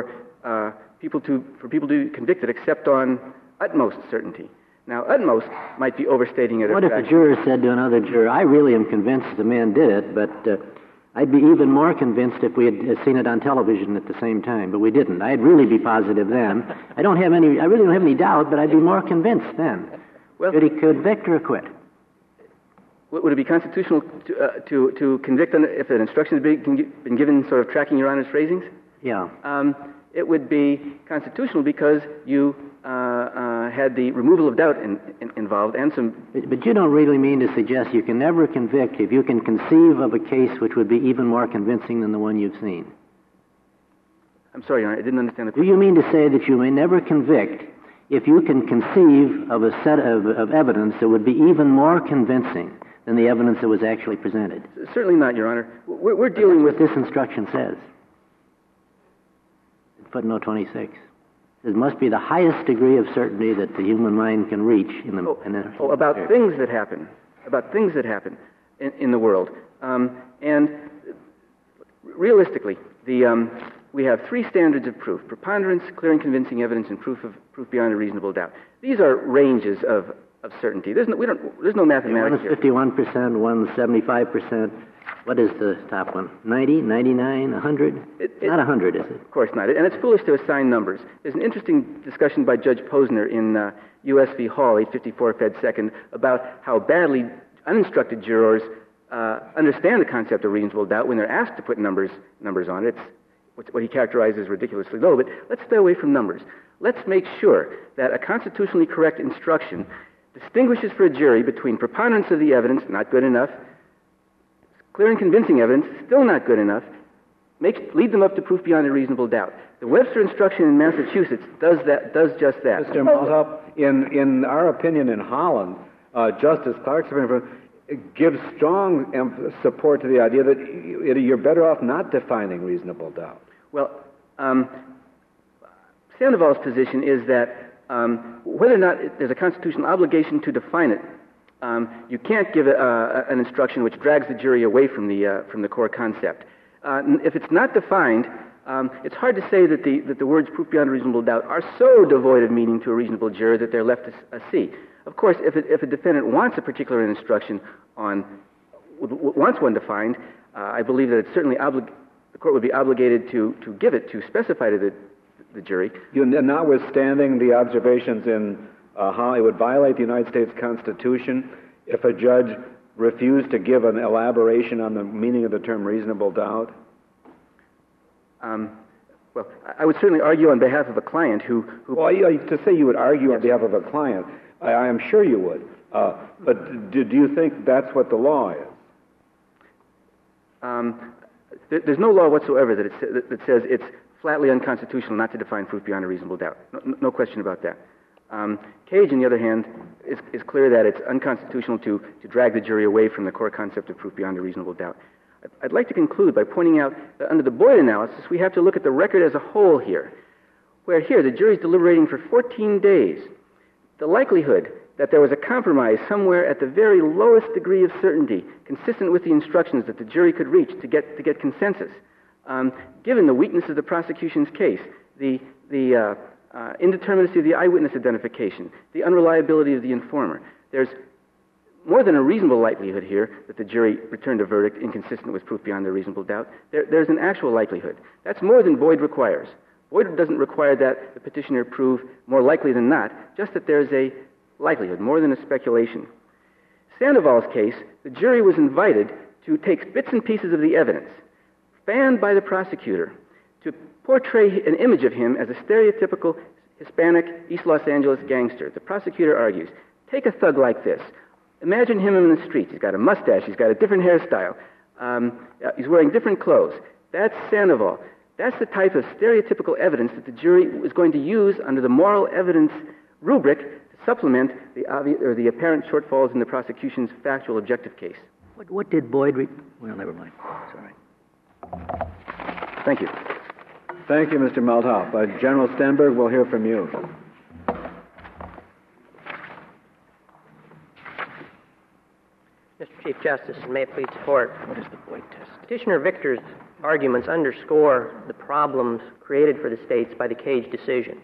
uh, people to for people to be convicted except on utmost certainty. Now, utmost might be overstating it. What if a juror said to another juror, I really am convinced the man did it, but uh, I'd be even more convinced if we had seen it on television at the same time, but we didn't. I'd really be positive then. I don't have any, I really don't have any doubt, but I'd be more convinced then. Well, could he convict or acquit? Would it be constitutional to, uh, to, to convict on, if an instruction has been, been given sort of tracking Your Honor's phrasings? Yeah. Um, it would be constitutional because you uh, uh, had the removal of doubt in, in, involved and some... But, but you don't really mean to suggest you can never convict if you can conceive of a case which would be even more convincing than the one you've seen? I'm sorry, Your Honor, I didn't understand the Do question. you mean to say that you may never convict if you can conceive of a set of, of evidence that would be even more convincing than the evidence that was actually presented? Certainly not, Your Honor. We're, we're dealing with... What this instruction says. Footnote twenty-six. It must be the highest degree of certainty that the human mind can reach in the... Oh, in the, oh about things that happen. About things that happen in, in the world. Um, and realistically, the, um, we have three standards of proof: preponderance, clear and convincing evidence, and proof of proof beyond a reasonable doubt. These are ranges of, of certainty. There's no, we don't, there's no mathematics here. One is fifty-one percent, one is seventy-five percent. What is the top one? ninety, ninety-nine, one hundred? It, it, not one hundred, is it? Of course not. And it's foolish to assign numbers. There's an interesting discussion by Judge Posner in uh, U S v. Hall, eight fifty-four Fed Second, about how badly uninstructed jurors uh, understand the concept of reasonable doubt when they're asked to put numbers numbers on it. It's what he characterizes as ridiculously low. But let's stay away from numbers. Let's make sure that a constitutionally correct instruction distinguishes for a jury between preponderance of the evidence, not good enough, clear and convincing evidence, still not good enough, makes, lead them up to proof beyond a reasonable doubt. The Webster instruction in Massachusetts does that, does just that. Mister Malthoff, in, in our opinion in Holland, uh, Justice Clark's opinion gives strong em- support to the idea that y- you're better off not defining reasonable doubt. Well, um, Sandoval's position is that um, whether or not it, there's a constitutional obligation to define it, Um, you can't give a, uh, an instruction which drags the jury away from the uh, from the core concept. Uh, if it's not defined, um, it's hard to say that the that the words "proof beyond reasonable doubt" are so devoid of meaning to a reasonable juror that they're left to uh, see. Of course, if it, if a defendant wants a particular instruction on w- wants one defined, uh, I believe that it's certainly oblig- the court would be obligated to to give it to specify to the the jury. You, notwithstanding the observations in Uh, how it would violate the United States Constitution if a judge refused to give an elaboration on the meaning of the term reasonable doubt? Um, well, I would certainly argue on behalf of a client who... who well, you, to say you would argue yes. on behalf of a client, I, I am sure you would. Uh, but do, do you think that's what the law is? Um, there, there's no law whatsoever that, it, that, that says it's flatly unconstitutional not to define proof beyond a reasonable doubt. No, no question about that. Um, Cage, on the other hand, is, is clear that it's unconstitutional to, to drag the jury away from the core concept of proof beyond a reasonable doubt. I'd, I'd like to conclude by pointing out that under the Boyd analysis, we have to look at the record as a whole here, where here the jury's deliberating for fourteen days. The likelihood that there was a compromise somewhere at the very lowest degree of certainty, consistent with the instructions that the jury could reach to get, to get consensus, um, given the weakness of the prosecution's case, the, the uh, Uh, indeterminacy of the eyewitness identification, the unreliability of the informer. There's more than a reasonable likelihood here that the jury returned a verdict inconsistent with proof beyond a reasonable doubt. There, there's an actual likelihood. That's more than Boyd requires. Boyd doesn't require that the petitioner prove more likely than not, just that there's a likelihood, more than a speculation. Sandoval's case, the jury was invited to take bits and pieces of the evidence, fanned by the prosecutor, to portray an image of him as a stereotypical Hispanic East Los Angeles gangster. The prosecutor argues, take a thug like this. Imagine him in the streets. He's got a mustache. He's got a different hairstyle. Um, he's wearing different clothes. That's Sandoval. That's the type of stereotypical evidence that the jury was going to use under the moral evidence rubric to supplement the obvious or the apparent shortfalls in the prosecution's factual objective case. What, what did Boyd... Re- well, never mind. Sorry. Thank you. Thank you, Mister Malthoff. Uh, General Stenberg, we'll hear from you. Mister Chief Justice, and may it please the Court. What is the Boyd test? Petitioner Victor's arguments underscore the problems created for the states by the Cage decision.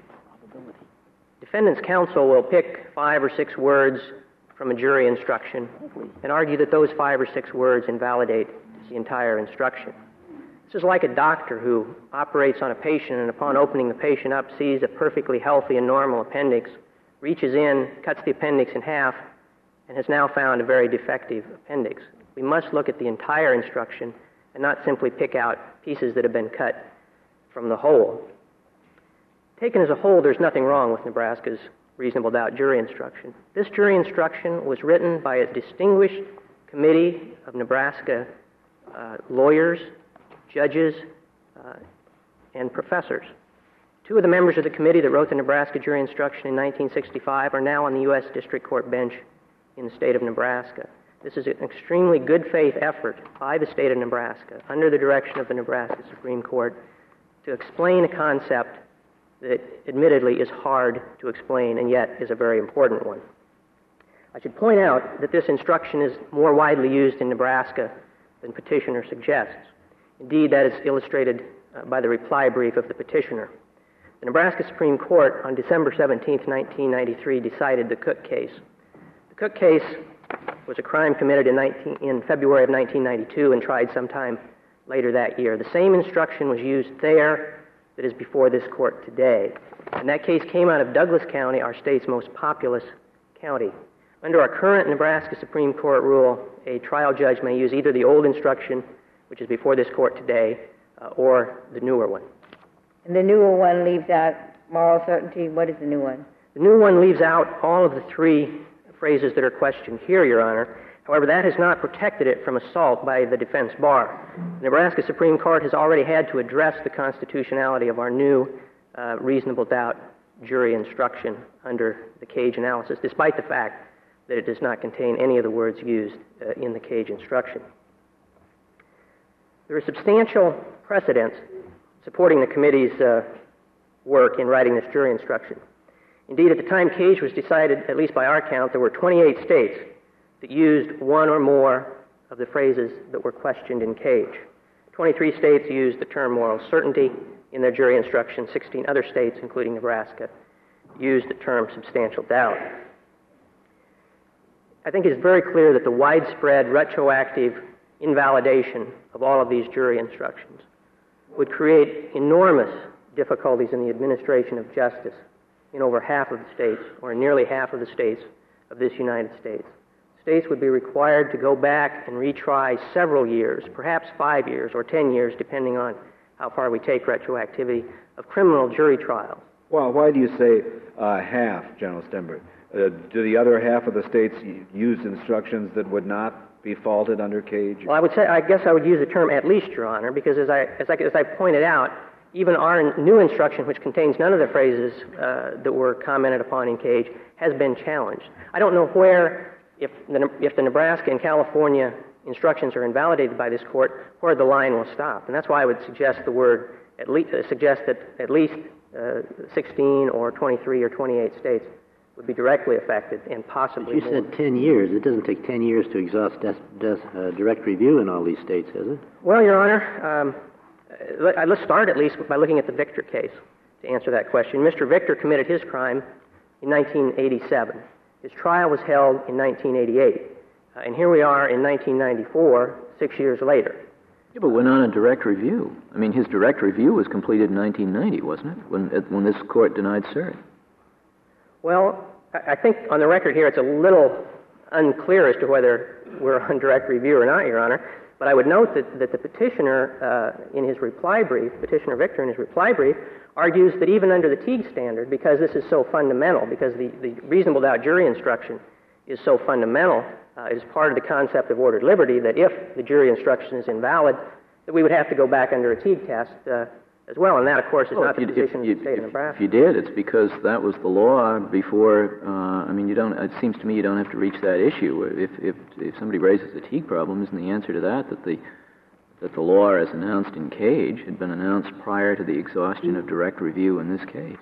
Defendant's counsel will pick five or six words from a jury instruction and argue that those five or six words invalidate the entire instruction. This is like a doctor who operates on a patient and upon opening the patient up sees a perfectly healthy and normal appendix, reaches in, cuts the appendix in half, and has now found a very defective appendix. We must look at the entire instruction and not simply pick out pieces that have been cut from the whole. Taken as a whole, there's nothing wrong with Nebraska's reasonable doubt jury instruction. This jury instruction was written by a distinguished committee of Nebraska uh, lawyers, judges, uh, and professors. Two of the members of the committee that wrote the Nebraska jury instruction in nineteen sixty-five are now on the U S District Court bench in the state of Nebraska. This is an extremely good faith effort by the state of Nebraska, under the direction of the Nebraska Supreme Court, to explain a concept that admittedly is hard to explain and yet is a very important one. I should point out that this instruction is more widely used in Nebraska than petitioner suggests. Indeed, that is illustrated uh, by the reply brief of the petitioner. The Nebraska Supreme Court on December seventeenth, nineteen ninety-three decided the Cook case. The Cook case was a crime committed in, nineteen, in February of nineteen ninety-two and tried sometime later that year. The same instruction was used there that is before this court today. And that case came out of Douglas County, our state's most populous county. Under our current Nebraska Supreme Court rule, a trial judge may use either the old instruction, which is before this court today, uh, or the newer one. And the newer one leaves out moral certainty. What is the new one? The new one leaves out all of the three phrases that are questioned here, Your Honor. However, that has not protected it from assault by the defense bar. The Nebraska Supreme Court has already had to address the constitutionality of our new uh, reasonable doubt jury instruction under the Cage analysis, despite the fact that it does not contain any of the words used uh, in the Cage instruction. There is substantial precedence supporting the committee's uh, work in writing this jury instruction. Indeed, at the time Cage was decided, at least by our count, there were twenty-eight states that used one or more of the phrases that were questioned in Cage. twenty-three states used the term moral certainty in their jury instruction. sixteen other states, including Nebraska, used the term substantial doubt. I think it is very clear that the widespread retroactive invalidation of all of these jury instructions would create enormous difficulties in the administration of justice in over half of the states, or nearly half of the states of this United States. States would be required to go back and retry several years, perhaps five years or ten years, depending on how far we take retroactivity, of criminal jury trials. Well, why do you say uh, half, General Stenberg? Uh, do the other half of the states use instructions that would not be faulted under Cage? Well, I would say, I guess I would use the term at least, Your Honor, because as I, as I, as I pointed out, even our new instruction, which contains none of the phrases uh, that were commented upon in Cage, has been challenged. I don't know where, if the, if the Nebraska and California instructions are invalidated by this court, where the line will stop. And that's why I would suggest the word, at least, uh, suggest that at least uh, sixteen or twenty-three or twenty-eight states would be directly affected, and possibly but you more. said ten years. It doesn't take ten years to exhaust des- des- uh, direct review in all these states, has it? Well, Your Honor, um, let, let's start at least by looking at the Victor case to answer that question. Mister Victor committed his crime in nineteen eighty-seven. His trial was held in nineteen eighty-eight. Uh, and here we are in nineteen ninety-four, six years later. Yeah, but went on a direct review. I mean, his direct review was completed in nineteen ninety, wasn't it, when, when this court denied cert? Well, I think on the record here it's a little unclear as to whether we're on direct review or not, Your Honor. But I would note that, that the petitioner, uh, in his reply brief, Petitioner Victor in his reply brief, argues that even under the Teague standard, because this is so fundamental, because the, the reasonable doubt jury instruction is so fundamental, uh, is part of the concept of ordered liberty, that if the jury instruction is invalid, that we would have to go back under a Teague test uh, as well. And that, of course, is well, not the you, position you, of the state if, of Nebraska. If you did, it's because that was the law before. Uh, I mean, you don't. It seems to me you don't have to reach that issue. If if if somebody raises a Teague problem, isn't the answer to that that the that the law, as announced in Cage, had been announced prior to the exhaustion of direct review in this case?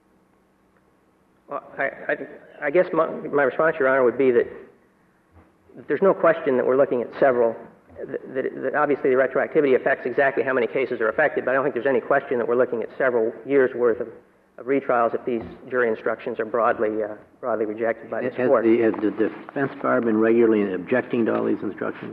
Well, I, I, I guess my, my response, Your Honor, would be that there's no question that we're looking at several, that, that obviously the retroactivity affects exactly how many cases are affected, but I don't think there's any question that we're looking at several years' worth of, of retrials if these jury instructions are broadly, uh, broadly rejected by this has court. The, has the defense bar been regularly objecting to all these instructions?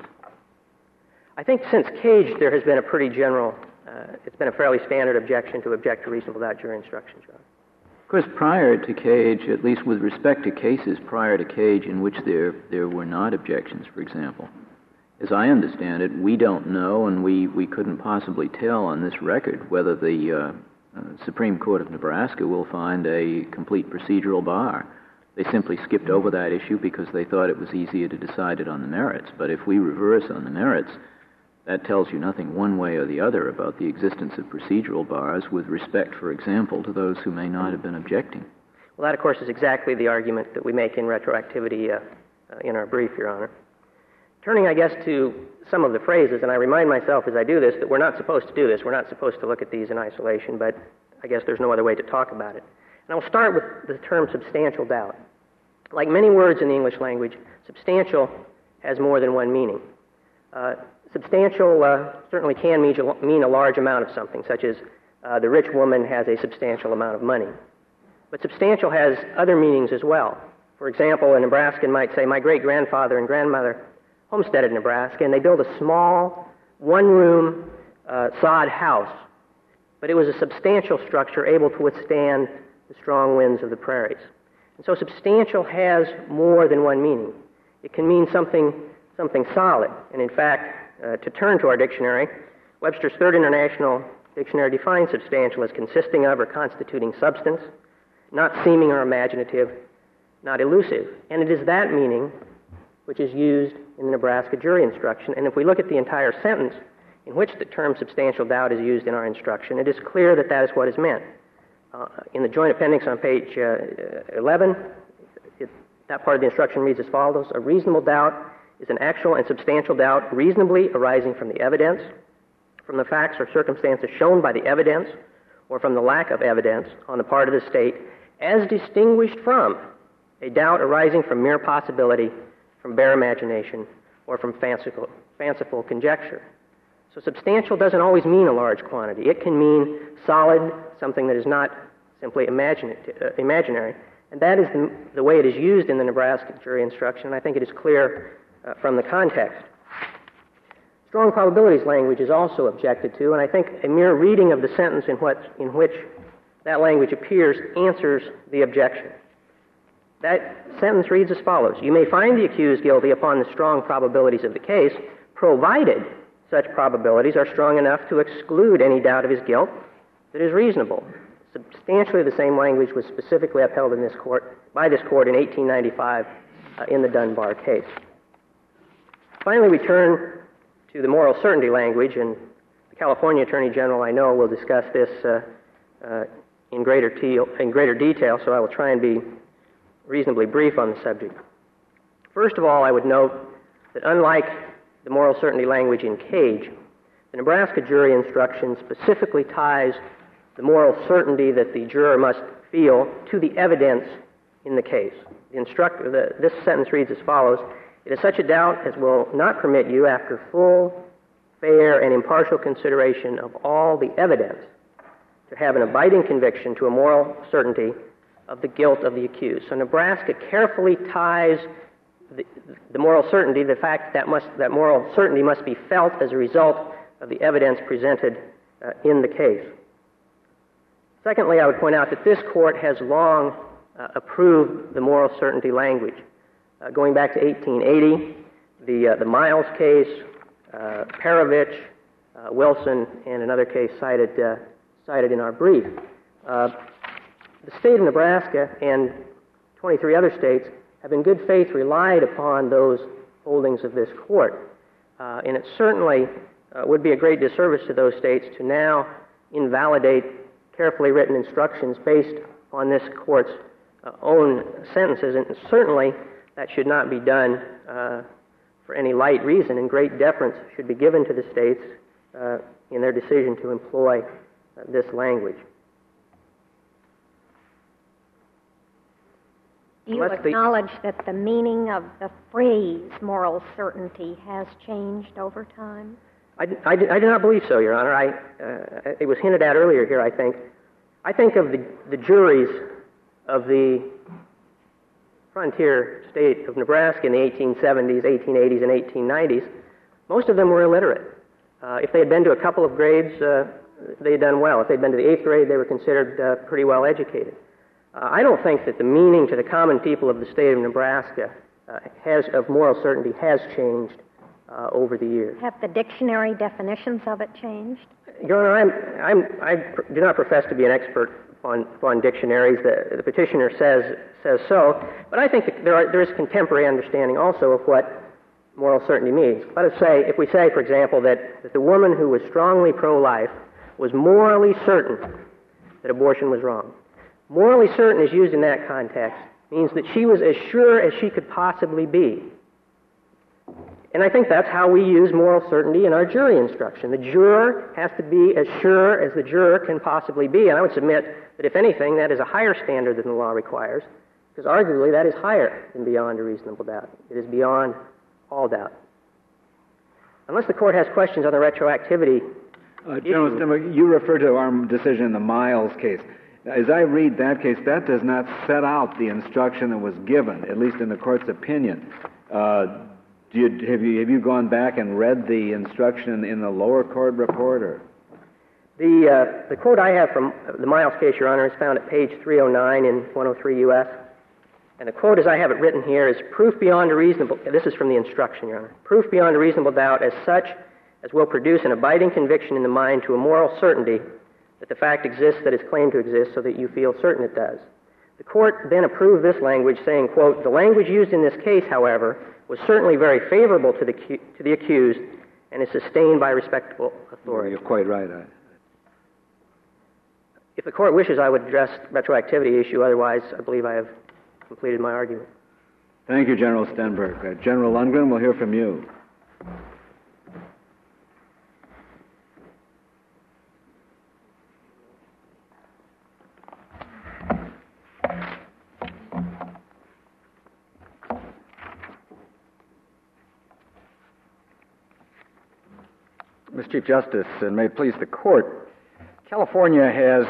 I think since Cage, there has been a pretty general, uh, it's been a fairly standard objection to object to reasonable doubt jury instructions, Your Honor. Of course, prior to Cage, at least with respect to cases prior to Cage in which there, there were not objections, for example, as I understand it, we don't know, and we, we couldn't possibly tell on this record whether the uh, uh, Supreme Court of Nebraska will find a complete procedural bar. They simply skipped over that issue because they thought it was easier to decide it on the merits. But if we reverse on the merits, that tells you nothing one way or the other about the existence of procedural bars with respect, for example, to those who may not have been objecting. Well, that, of course, is exactly the argument that we make in retroactivity uh, uh, in our brief, Your Honor. Turning, I guess, to some of the phrases, and I remind myself as I do this that we're not supposed to do this. We're not supposed to look at these in isolation, but I guess there's no other way to talk about it. And I'll start with the term substantial doubt. Like many words in the English language, substantial has more than one meaning. Uh, Substantial uh, certainly can mean, mean a large amount of something, such as uh, the rich woman has a substantial amount of money. But substantial has other meanings as well. For example, a Nebraskan might say, my great-grandfather and grandmother homesteaded Nebraska, and they built a small, one-room uh, sod house. But it was a substantial structure able to withstand the strong winds of the prairies. And so substantial has more than one meaning. It can mean something, something solid, and in fact, Uh, to turn to our dictionary, Webster's Third International Dictionary defines substantial as consisting of or constituting substance, not seeming or imaginative, not elusive. And it is that meaning which is used in the Nebraska jury instruction. And if we look at the entire sentence in which the term substantial doubt is used in our instruction, it is clear that that is what is meant. Uh, in the joint appendix on page uh, eleven, it, that part of the instruction reads as follows: a reasonable doubt is an actual and substantial doubt reasonably arising from the evidence, from the facts or circumstances shown by the evidence, or from the lack of evidence on the part of the state, as distinguished from a doubt arising from mere possibility, from bare imagination, or from fanciful, fanciful conjecture. So substantial doesn't always mean a large quantity. It can mean solid, something that is not simply imagina- uh, imaginary. And that is the, the way it is used in the Nebraska jury instruction, and I think it is clear Uh, from the context. Strong probabilities language is also objected to, and I think a mere reading of the sentence in, what, in which that language appears answers the objection. That sentence reads as follows: you may find the accused guilty upon the strong probabilities of the case, provided such probabilities are strong enough to exclude any doubt of his guilt that is reasonable. Substantially the same language was specifically upheld in this court, by this court in eighteen ninety-five uh, in the Dunbar case. Finally, we turn to the moral certainty language, and the California Attorney General, I know, will discuss this uh, uh, in, greater te- in greater detail, so I will try and be reasonably brief on the subject. First of all, I would note that unlike the moral certainty language in Cage, the Nebraska jury instruction specifically ties the moral certainty that the juror must feel to the evidence in the case. The instruct- the, this sentence reads as follows: it is such a doubt as will not permit you, after full, fair, and impartial consideration of all the evidence, to have an abiding conviction to a moral certainty of the guilt of the accused. So Nebraska carefully ties the, the moral certainty, the fact that must, that moral certainty must be felt as a result of the evidence presented uh, in the case. Secondly, I would point out that this court has long uh, approved the moral certainty language. Uh, going back to eighteen eighty, the, uh, the Miles case, uh, Paravich, uh, Wilson, and another case cited, uh, cited in our brief. Uh, the state of Nebraska and twenty-three other states have in good faith relied upon those holdings of this court. Uh, and it certainly uh, would be a great disservice to those states to now invalidate carefully written instructions based on this court's uh, own sentences, and certainly that should not be done uh, for any light reason, and great deference should be given to the states uh, in their decision to employ uh, this language. Do you acknowledge that the meaning of the phrase moral certainty has changed over time? I, I, I do not believe so, Your Honor. I, uh, it was hinted at earlier here, I think. I think of the, the juries of the frontier state of Nebraska in the eighteen seventies, eighteen eighties, and eighteen nineties. Most of them were illiterate. Uh, if they had been to a couple of grades, uh, they had done well. If they'd been to the eighth grade, they were considered uh, pretty well educated. Uh, I don't think that the meaning to the common people of the state of Nebraska uh, has, of moral certainty has changed uh, over the years. Have the dictionary definitions of it changed? Your Honor, I'm, I'm, I pr- do not profess to be an expert on, on dictionaries. The, the petitioner says says so, but I think that there, are, there is contemporary understanding also of what moral certainty means. Let us say, if we say, for example, that, that the woman who was strongly pro-life was morally certain that abortion was wrong. Morally certain is used in that context means that she was as sure as she could possibly be. And I think that's how we use moral certainty in our jury instruction. The juror has to be as sure as the juror can possibly be, and I would submit that, if anything, that is a higher standard than the law requires, because arguably that is higher than beyond a reasonable doubt. It is beyond all doubt. Unless the court has questions on the retroactivity uh, General Stenberg, you refer to our decision in the Miles case. As I read that case, that does not set out the instruction that was given, at least in the court's opinion. Uh, do you, have you have you gone back and read the instruction in the lower court report? Or? The, uh, the quote I have from the Miles case, Your Honor, is found at page three oh nine in one oh three U S And the quote as I have it written here is, proof beyond a reasonable, this is from the instruction, Your Honor, proof beyond a reasonable doubt as such as will produce an abiding conviction in the mind to a moral certainty that the fact exists that is claimed to exist so that you feel certain it does. The court then approved this language saying, quote, the language used in this case, however, was certainly very favorable to the, to the accused and is sustained by respectable authority. You're quite right. I... If the court wishes, I would address the retroactivity issue. Otherwise, I believe I have completed my argument. Thank you, General Stenberg. Uh, General Lundgren, we'll hear from you. Mister Chief Justice, and may it please the Court, California has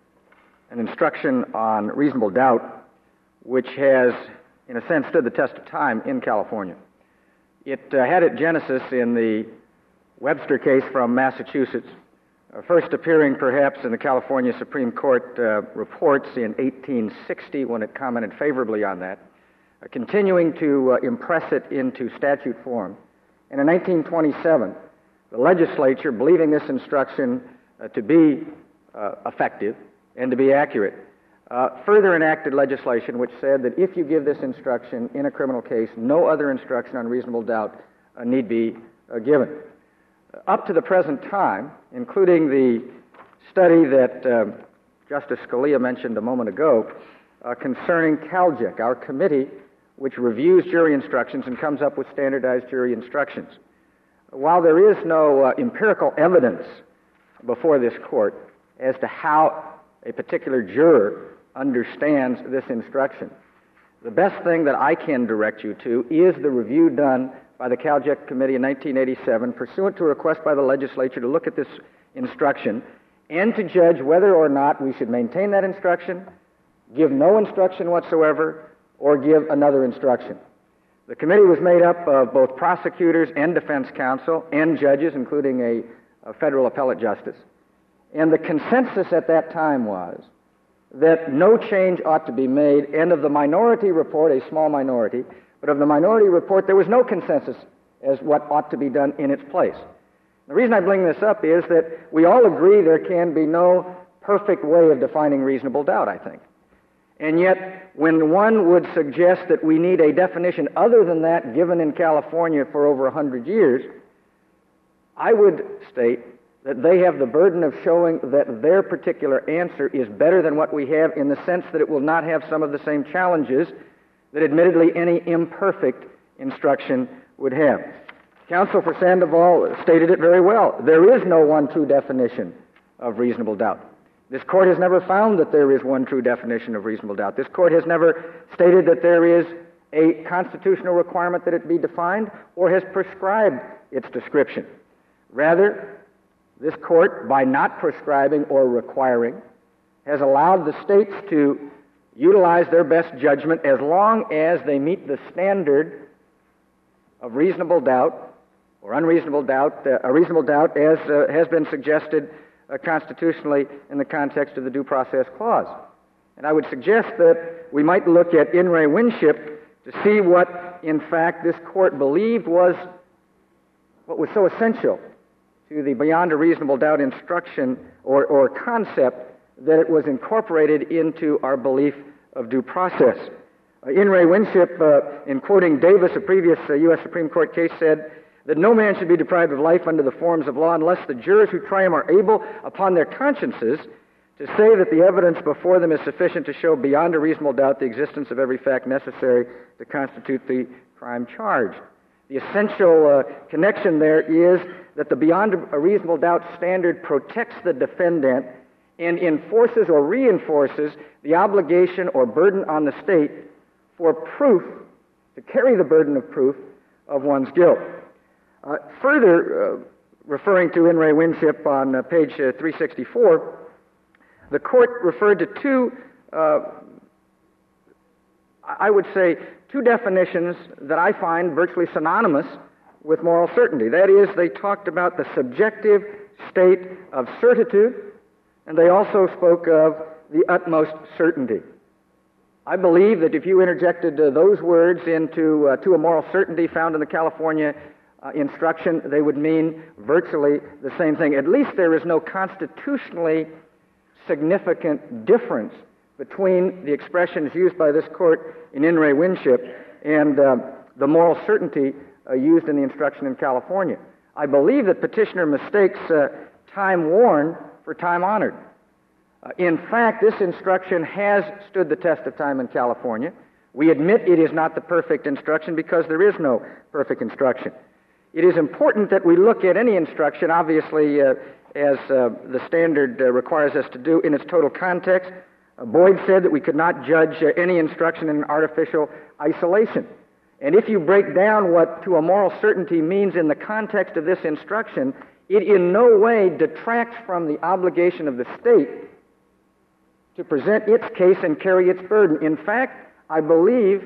an instruction on reasonable doubt which has, in a sense, stood the test of time in California. It uh, had its genesis in the Webster case from Massachusetts, uh, first appearing perhaps in the California Supreme Court uh, reports in eighteen sixty when it commented favorably on that, uh, continuing to uh, impress it into statute form. And in nineteen twenty-seven, the legislature, believing this instruction uh, to be uh, effective and to be accurate, uh, further enacted legislation which said that if you give this instruction in a criminal case, no other instruction on reasonable doubt uh, need be uh, given. Uh, up to the present time, including the study that uh, Justice Scalia mentioned a moment ago uh, concerning CALJIC, our committee which reviews jury instructions and comes up with standardized jury instructions. While there is no uh, empirical evidence before this court as to how a particular juror understands this instruction, the best thing that I can direct you to is the review done by the CALJIC committee in nineteen eighty-seven, pursuant to a request by the legislature to look at this instruction and to judge whether or not we should maintain that instruction, give no instruction whatsoever, or give another instruction. The committee was made up of both prosecutors and defense counsel and judges, including a, a federal appellate justice. And the consensus at that time was that no change ought to be made, and of the minority report, a small minority, but of the minority report, there was no consensus as what ought to be done in its place. The reason I bring this up is that we all agree there can be no perfect way of defining reasonable doubt, I think. And yet, when one would suggest that we need a definition other than that given in California for over a hundred years, I would state that they have the burden of showing that their particular answer is better than what we have in the sense that it will not have some of the same challenges that admittedly any imperfect instruction would have. Counsel for Sandoval stated it very well. There is no one true definition of reasonable doubt. This court has never found that there is one true definition of reasonable doubt. This court has never stated that there is a constitutional requirement that it be defined or has prescribed its description. Rather, this court, by not prescribing or requiring, has allowed the states to utilize their best judgment as long as they meet the standard of reasonable doubt or unreasonable doubt, uh, a reasonable doubt as uh, has been suggested uh, constitutionally in the context of the Due Process Clause. And I would suggest that we might look at In re Winship to see what, in fact, this court believed was what was so essential to the beyond a reasonable doubt instruction or, or concept that it was incorporated into our belief of due process. Uh, In re Winship, uh, in quoting Davis, a previous uh, U S Supreme Court case, said that no man should be deprived of life under the forms of law unless the jurors who try him are able, upon their consciences, to say that the evidence before them is sufficient to show beyond a reasonable doubt the existence of every fact necessary to constitute the crime charged. The essential uh, connection there is that the beyond a reasonable doubt standard protects the defendant and enforces or reinforces the obligation or burden on the state for proof, to carry the burden of proof of one's guilt. Uh, further, uh, referring to In re Winship on uh, page uh, three sixty-four, the court referred to two, uh, I would say, two definitions that I find virtually synonymous with moral certainty. That is, they talked about the subjective state of certitude, and they also spoke of the utmost certainty. I believe that if you interjected uh, those words into uh, to a moral certainty found in the California uh, instruction, they would mean virtually the same thing. At least there is no constitutionally significant difference between the expressions used by this court in In re Winship and uh, the moral certainty uh, used in the instruction in California. I believe that petitioner mistakes uh, time worn for time honored. Uh, in fact, this instruction has stood the test of time in California. We admit it is not the perfect instruction because there is no perfect instruction. It is important that we look at any instruction, obviously, uh, as uh, the standard uh, requires us to do, in its total context. Uh, Boyd said that we could not judge uh, any instruction in an artificial isolation. And if you break down what to a moral certainty means in the context of this instruction, it in no way detracts from the obligation of the state to present its case and carry its burden. In fact, I believe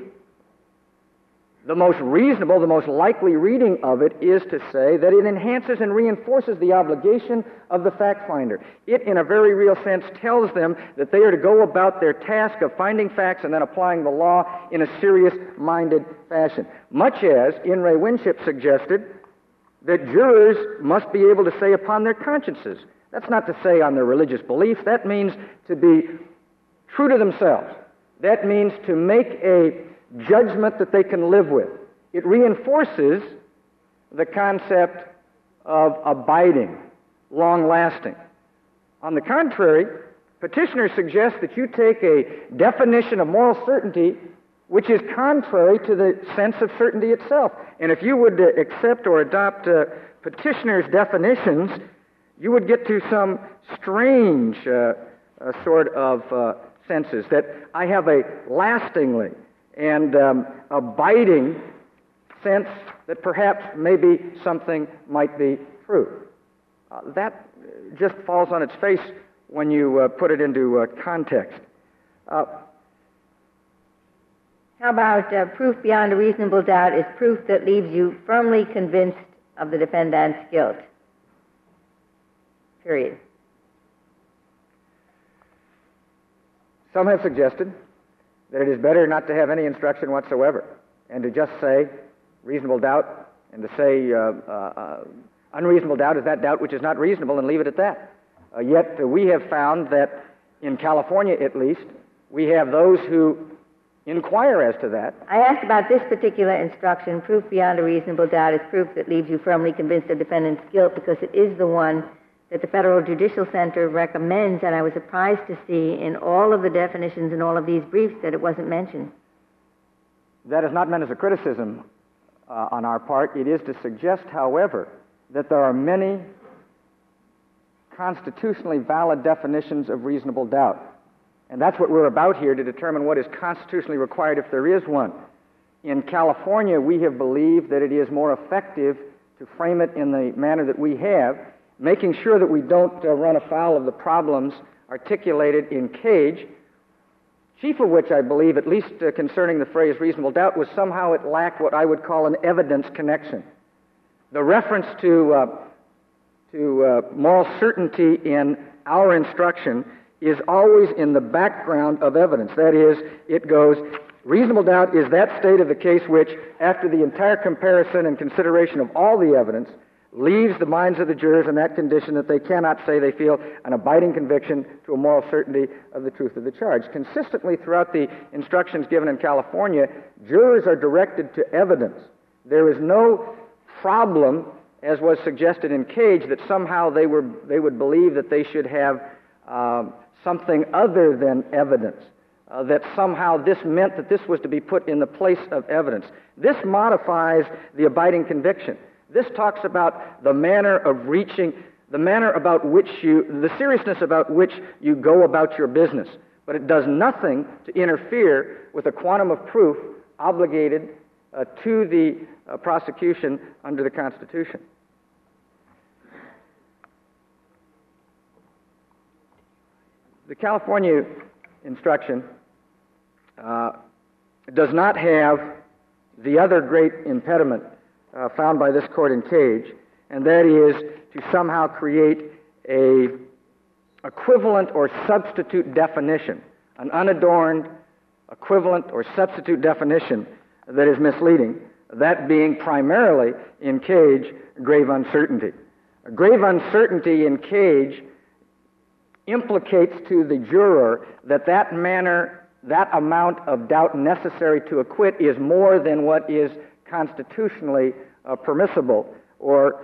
the most reasonable, the most likely reading of it is to say that it enhances and reinforces the obligation of the fact finder. It, in a very real sense, tells them that they are to go about their task of finding facts and then applying the law in a serious-minded fashion. Much as In re Winship suggested that jurors must be able to say upon their consciences. That's not to say on their religious beliefs. That means to be true to themselves. That means to make a judgment that they can live with. It reinforces the concept of abiding, long-lasting. On the contrary, petitioners suggest that you take a definition of moral certainty which is contrary to the sense of certainty itself. And if you would uh, accept or adopt uh, petitioners' definitions, you would get to some strange uh, uh, sort of uh, senses that I have a lastingly and um, abiding sense that perhaps maybe something might be true. Uh, that just falls on its face when you uh, put it into uh, context. Uh, How about uh, proof beyond a reasonable doubt is proof that leaves you firmly convinced of the defendant's guilt? Period. Some have suggested that it is better not to have any instruction whatsoever and to just say reasonable doubt and to say uh, uh, uh, unreasonable doubt is that doubt which is not reasonable and leave it at that. Uh, yet uh, we have found that in California at least, we have those who inquire as to that. I asked about this particular instruction, proof beyond a reasonable doubt is proof that leaves you firmly convinced of the defendant's guilt, because it is the one that the Federal Judicial Center recommends, and I was surprised to see in all of the definitions in all of these briefs that it wasn't mentioned. That is not meant as a criticism uh, on our part. It is to suggest, however, that there are many constitutionally valid definitions of reasonable doubt. And that's what we're about here, to determine what is constitutionally required if there is one. In California, we have believed that it is more effective to frame it in the manner that we have, making sure that we don't uh, run afoul of the problems articulated in Cage, chief of which I believe, at least uh, concerning the phrase reasonable doubt, was somehow it lacked what I would call an evidence connection. The reference to, uh, to uh, moral certainty in our instruction is always in the background of evidence. That is, it goes, reasonable doubt is that state of the case which, after the entire comparison and consideration of all the evidence, leaves the minds of the jurors in that condition that they cannot say they feel an abiding conviction to a moral certainty of the truth of the charge. Consistently throughout the instructions given in California, jurors are directed to evidence. There is no problem, as was suggested in Cage, that somehow they were they would believe that they should have um, something other than evidence, uh, that somehow this meant that this was to be put in the place of evidence. This modifies the abiding conviction. This talks about the manner of reaching, the manner about which you, the seriousness about which you go about your business. But it does nothing to interfere with a quantum of proof obligated uh, to the uh, prosecution under the Constitution. The California instruction uh, does not have the other great impediment uh, found by this court in Cage, and that is to somehow create a equivalent or substitute definition, an unadorned equivalent or substitute definition that is misleading, that being primarily in Cage grave uncertainty. A grave uncertainty in Cage implicates to the juror that that manner, that amount of doubt necessary to acquit is more than what is constitutionally uh, permissible. Or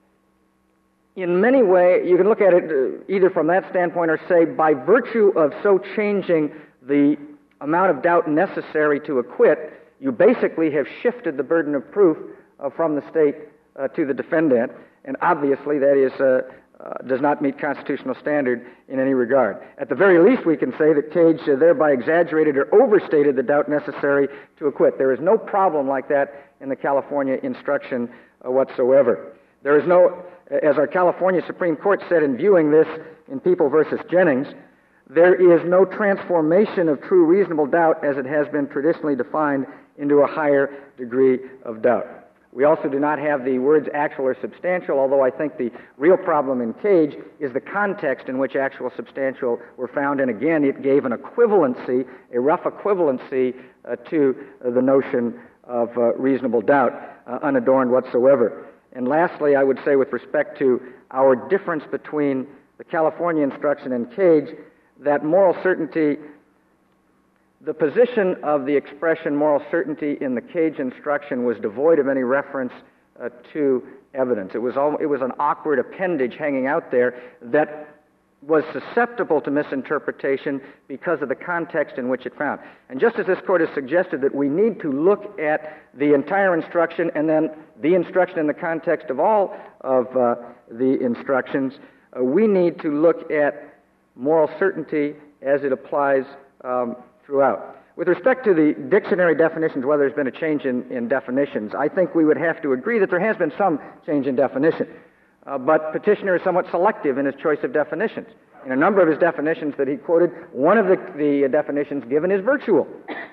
in many ways, you can look at it uh, either from that standpoint or say, by virtue of so changing the amount of doubt necessary to acquit, you basically have shifted the burden of proof uh, from the state uh, to the defendant, and obviously that is uh, Uh, does not meet constitutional standard in any regard. At the very least, we can say that Cage uh, thereby exaggerated or overstated the doubt necessary to acquit. There is no problem like that in the California instruction uh, whatsoever. There is no, as our California Supreme Court said in viewing this in People versus Jennings, there is no transformation of true reasonable doubt as it has been traditionally defined into a higher degree of doubt. We also do not have the words actual or substantial, although I think the real problem in Cage is the context in which actual substantial were found, and again, it gave an equivalency, a rough equivalency uh, to uh, the notion of uh, reasonable doubt, uh, unadorned whatsoever. And lastly, I would say with respect to our difference between the California instruction and Cage, that moral certainty, the position of the expression moral certainty in the Cage instruction was devoid of any reference uh, to evidence. It was, all, it was an awkward appendage hanging out there that was susceptible to misinterpretation because of the context in which it found. And just as this court has suggested that we need to look at the entire instruction and then the instruction in the context of all of uh, the instructions, uh, we need to look at moral certainty as it applies um, throughout. With respect to the dictionary definitions, whether there's been a change in, in definitions, I think we would have to agree that there has been some change in definition. Uh, but Petitioner is somewhat selective in his choice of definitions. In a number of his definitions that he quoted, one of the, the definitions given is virtual.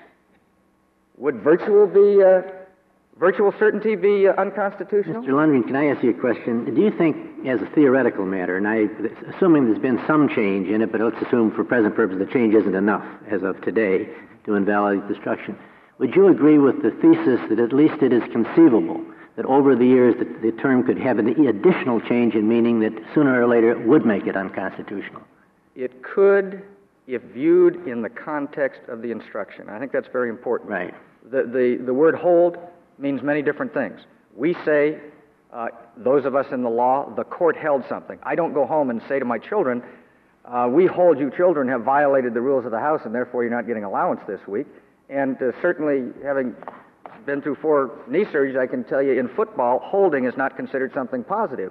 Would virtual be, uh, virtual certainty be uh, unconstitutional? Mister Lundgren, can I ask you a question? Do you think, as a theoretical matter, and I, assuming there's been some change in it, but let's assume for present purposes the change isn't enough as of today to invalidate the instruction, would you agree with the thesis that at least it is conceivable that over the years the, the term could have an additional change in meaning that sooner or later it would make it unconstitutional? It could, if viewed in the context of the instruction. I think that's very important. Right. The, the, the word hold means many different things. We say, uh, those of us in the law, the court held something. I don't go home and say to my children, uh, we hold you children have violated the rules of the house and therefore you're not getting allowance this week. And uh, certainly, having been through four knee surgeries, I can tell you in football, holding is not considered something positive.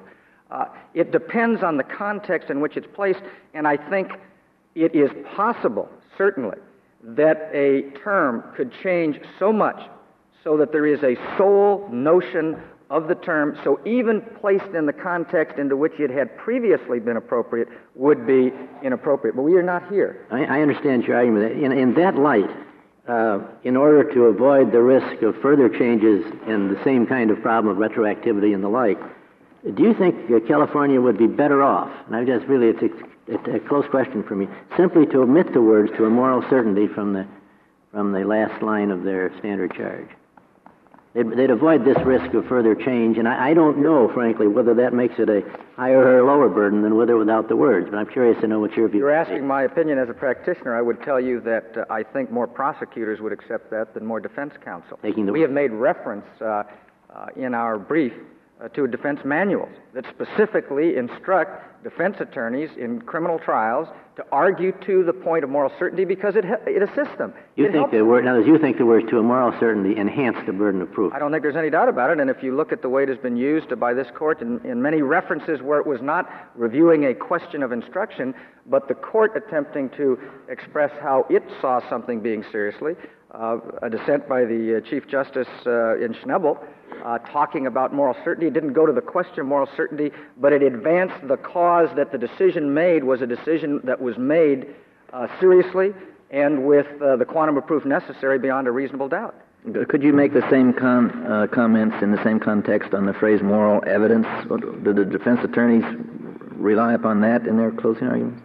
Uh, it depends on the context in which it's placed, and I think it is possible, certainly, that a term could change so much so that there is a sole notion of the term, so even placed in the context into which it had previously been appropriate would be inappropriate. But we are not here. I, I understand your argument. In, in that light, uh, in order to avoid the risk of further changes in the same kind of problem of retroactivity and the like, do you think uh, California would be better off, and I just really, it's a, it's a close question for me, simply to omit the words "to a moral certainty" from the, from the last line of their standard charge? They'd, they'd avoid this risk of further change, and I, I don't know, frankly, whether that makes it a higher or lower burden than with or without the words, but I'm curious to know what your view is. You're asking my opinion as a practitioner. I would tell you that uh, I think more prosecutors would accept that than more defense counsel. Taking the we have made reference uh, uh, in our brief uh, to defense manuals that specifically instruct defense attorneys in criminal trials to argue to the point of moral certainty because it it assists them. You it think the word now? You think the words "to a moral certainty" enhance the burden of proof? I don't think there's any doubt about it. And if you look at the way it has been used by this court in, in many references where it was not reviewing a question of instruction, but the court attempting to express how it saw something being seriously, uh, a dissent by the uh, Chief Justice uh, in Schnebel. Uh, talking about moral certainty. It didn't go to the question of moral certainty, but it advanced the cause that the decision made was a decision that was made uh, seriously and with uh, the quantum of proof necessary beyond a reasonable doubt. Could you make the same com- uh, comments in the same context on the phrase moral evidence? Did the defense attorneys rely upon that in their closing arguments?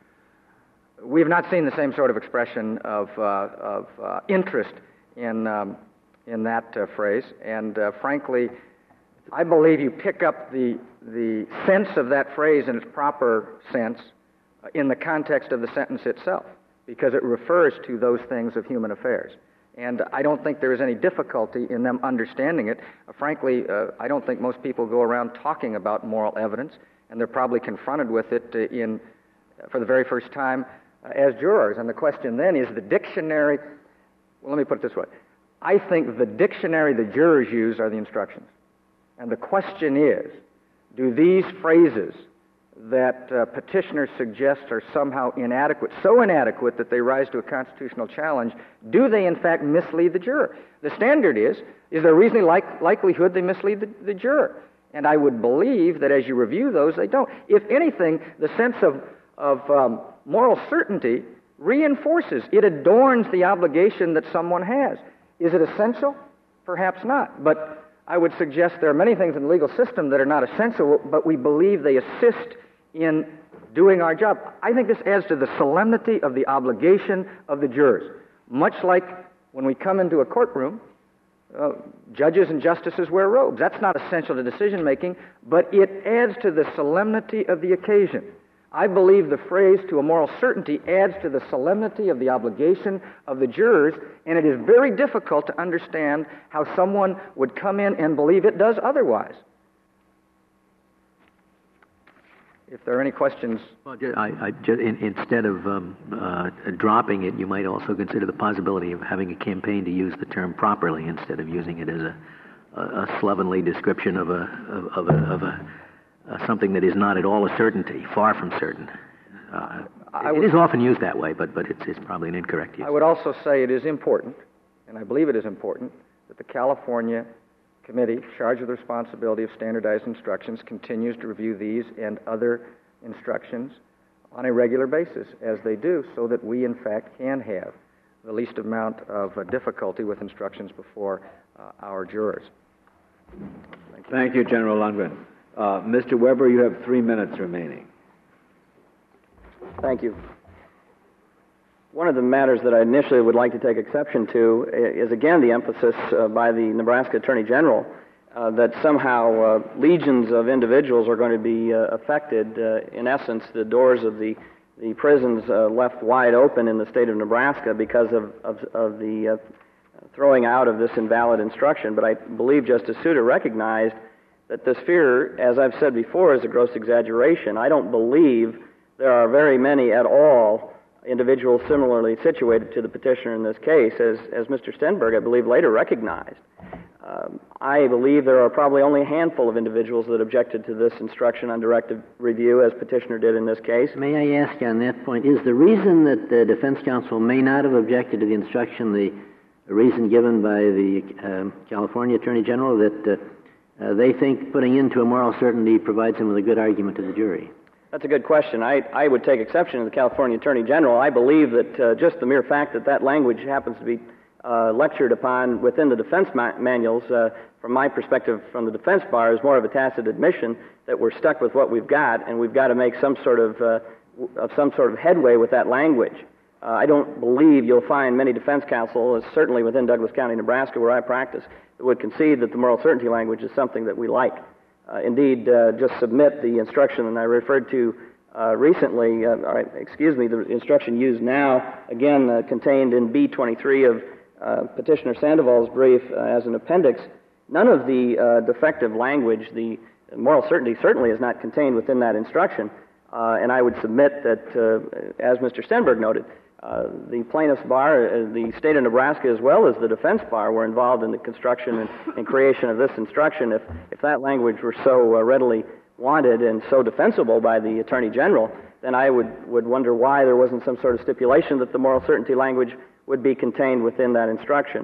We have not seen the same sort of expression of, uh, of uh, interest in... Um, in that uh, phrase, and uh, frankly, I believe you pick up the the sense of that phrase in its proper sense uh, in the context of the sentence itself, because it refers to those things of human affairs. And I don't think there is any difficulty in them understanding it. Uh, frankly, uh, I don't think most people go around talking about moral evidence, and they're probably confronted with it uh, in uh, for the very first time uh, as jurors. And the question then is the dictionary. Well, let me put it this way. I think the dictionary the jurors use are the instructions. And the question is, do these phrases that uh, petitioners suggest are somehow inadequate, so inadequate that they rise to a constitutional challenge, do they in fact mislead the juror? The standard is, is there a reasonable like, likelihood they mislead the, the juror? And I would believe that as you review those, they don't. If anything, the sense of, of um, moral certainty reinforces, it adorns the obligation that someone has. Is it essential? Perhaps not. But I would suggest there are many things in the legal system that are not essential, but we believe they assist in doing our job. I think this adds to the solemnity of the obligation of the jurors. Much like when we come into a courtroom, uh, judges and justices wear robes. That's not essential to decision-making, but it adds to the solemnity of the occasion. I believe the phrase "to a moral certainty" adds to the solemnity of the obligation of the jurors, and it is very difficult to understand how someone would come in and believe it does otherwise. If there are any questions... Well, I, I, just, in, instead of um, uh, dropping it, you might also consider the possibility of having a campaign to use the term properly instead of using it as a, a, a slovenly description of a... Of, of a, of a Uh, something that is not at all a certainty, far from certain. Uh, it, it is often used that way, but, but it's, it's probably an incorrect use. I would also say it is important, and I believe it is important, that the California Committee charged with the responsibility of standardized instructions continues to review these and other instructions on a regular basis, as they do, so that we, in fact, can have the least amount of uh, difficulty with instructions before uh, our jurors. Thank you, Thank you General Lundgren. Uh, Mister Weber, you have three minutes remaining. Thank you. One of the matters that I initially would like to take exception to is, again, the emphasis uh, by the Nebraska Attorney General uh, that somehow uh, legions of individuals are going to be uh, affected. Uh, in essence, the doors of the, the prisons uh, left wide open in the state of Nebraska because of, of, of the uh, throwing out of this invalid instruction. But I believe Justice Souter recognized that this fear, as I've said before, is a gross exaggeration. I don't believe there are very many at all individuals similarly situated to the petitioner in this case, as, as Mister Stenberg, I believe, later recognized. Uh, Um, I believe there are probably only a handful of individuals that objected to this instruction on direct review, as petitioner did in this case. May I ask on that point, is the reason that the defense counsel may not have objected to the instruction the reason given by the um, California Attorney General, that uh, uh, they think putting into a moral certainty provides them with a good argument to the jury? That's a good question. I, I would take exception to the California Attorney General. I believe that uh, just the mere fact that that language happens to be Uh, lectured upon within the defense ma- manuals, uh, from my perspective, from the defense bar, is more of a tacit admission that we're stuck with what we've got, and we've got to make some sort of, uh, of some sort of headway with that language. Uh, I don't believe you'll find many defense counsel, certainly within Douglas County, Nebraska, where I practice, that would concede that the moral certainty language is something that we like. Uh, indeed, uh, just submit the instruction that I referred to uh, recently. Uh, all right, excuse me, the instruction used now, again uh, contained in B twenty-three of Uh, Petitioner Sandoval's brief uh, as an appendix. None of the uh, defective language, the moral certainty, certainly is not contained within that instruction. Uh, and I would submit that, uh, as Mister Stenberg noted, uh, the plaintiff's bar, uh, the state of Nebraska, as well as the defense bar, were involved in the construction and, and creation of this instruction. If, if that language were so uh, readily wanted and so defensible by the Attorney General, then I would, would wonder why there wasn't some sort of stipulation that the moral certainty language would be contained within that instruction.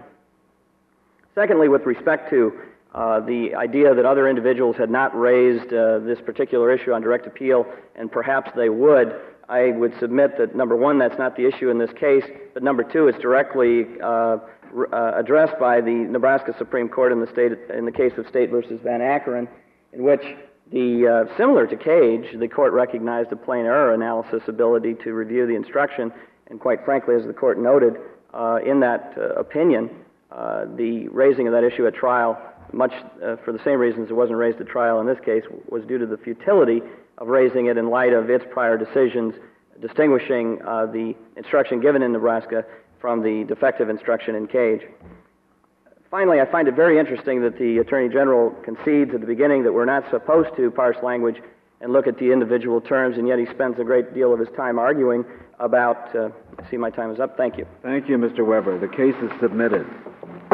Secondly, with respect to uh, the idea that other individuals had not raised uh, this particular issue on direct appeal, and perhaps they would, I would submit that, number one, that's not the issue in this case, but number two, it's directly uh, r- uh, addressed by the Nebraska Supreme Court in the state, in the case of State versus Van Akkeren, in which the, uh, similar to Cage, the court recognized a plain error analysis ability to review the instruction, and quite frankly, as the court noted, Uh, in that uh, opinion, uh, the raising of that issue at trial, much uh, for the same reasons it wasn't raised at trial in this case, was due to the futility of raising it in light of its prior decisions, distinguishing uh, the instruction given in Nebraska from the defective instruction in Cage. Finally, I find it very interesting that the Attorney General concedes at the beginning that we're not supposed to parse language and look at the individual terms, and yet he spends a great deal of his time arguing about, uh, I see my time is up. Thank you. Thank you, Mister Weber. The case is submitted.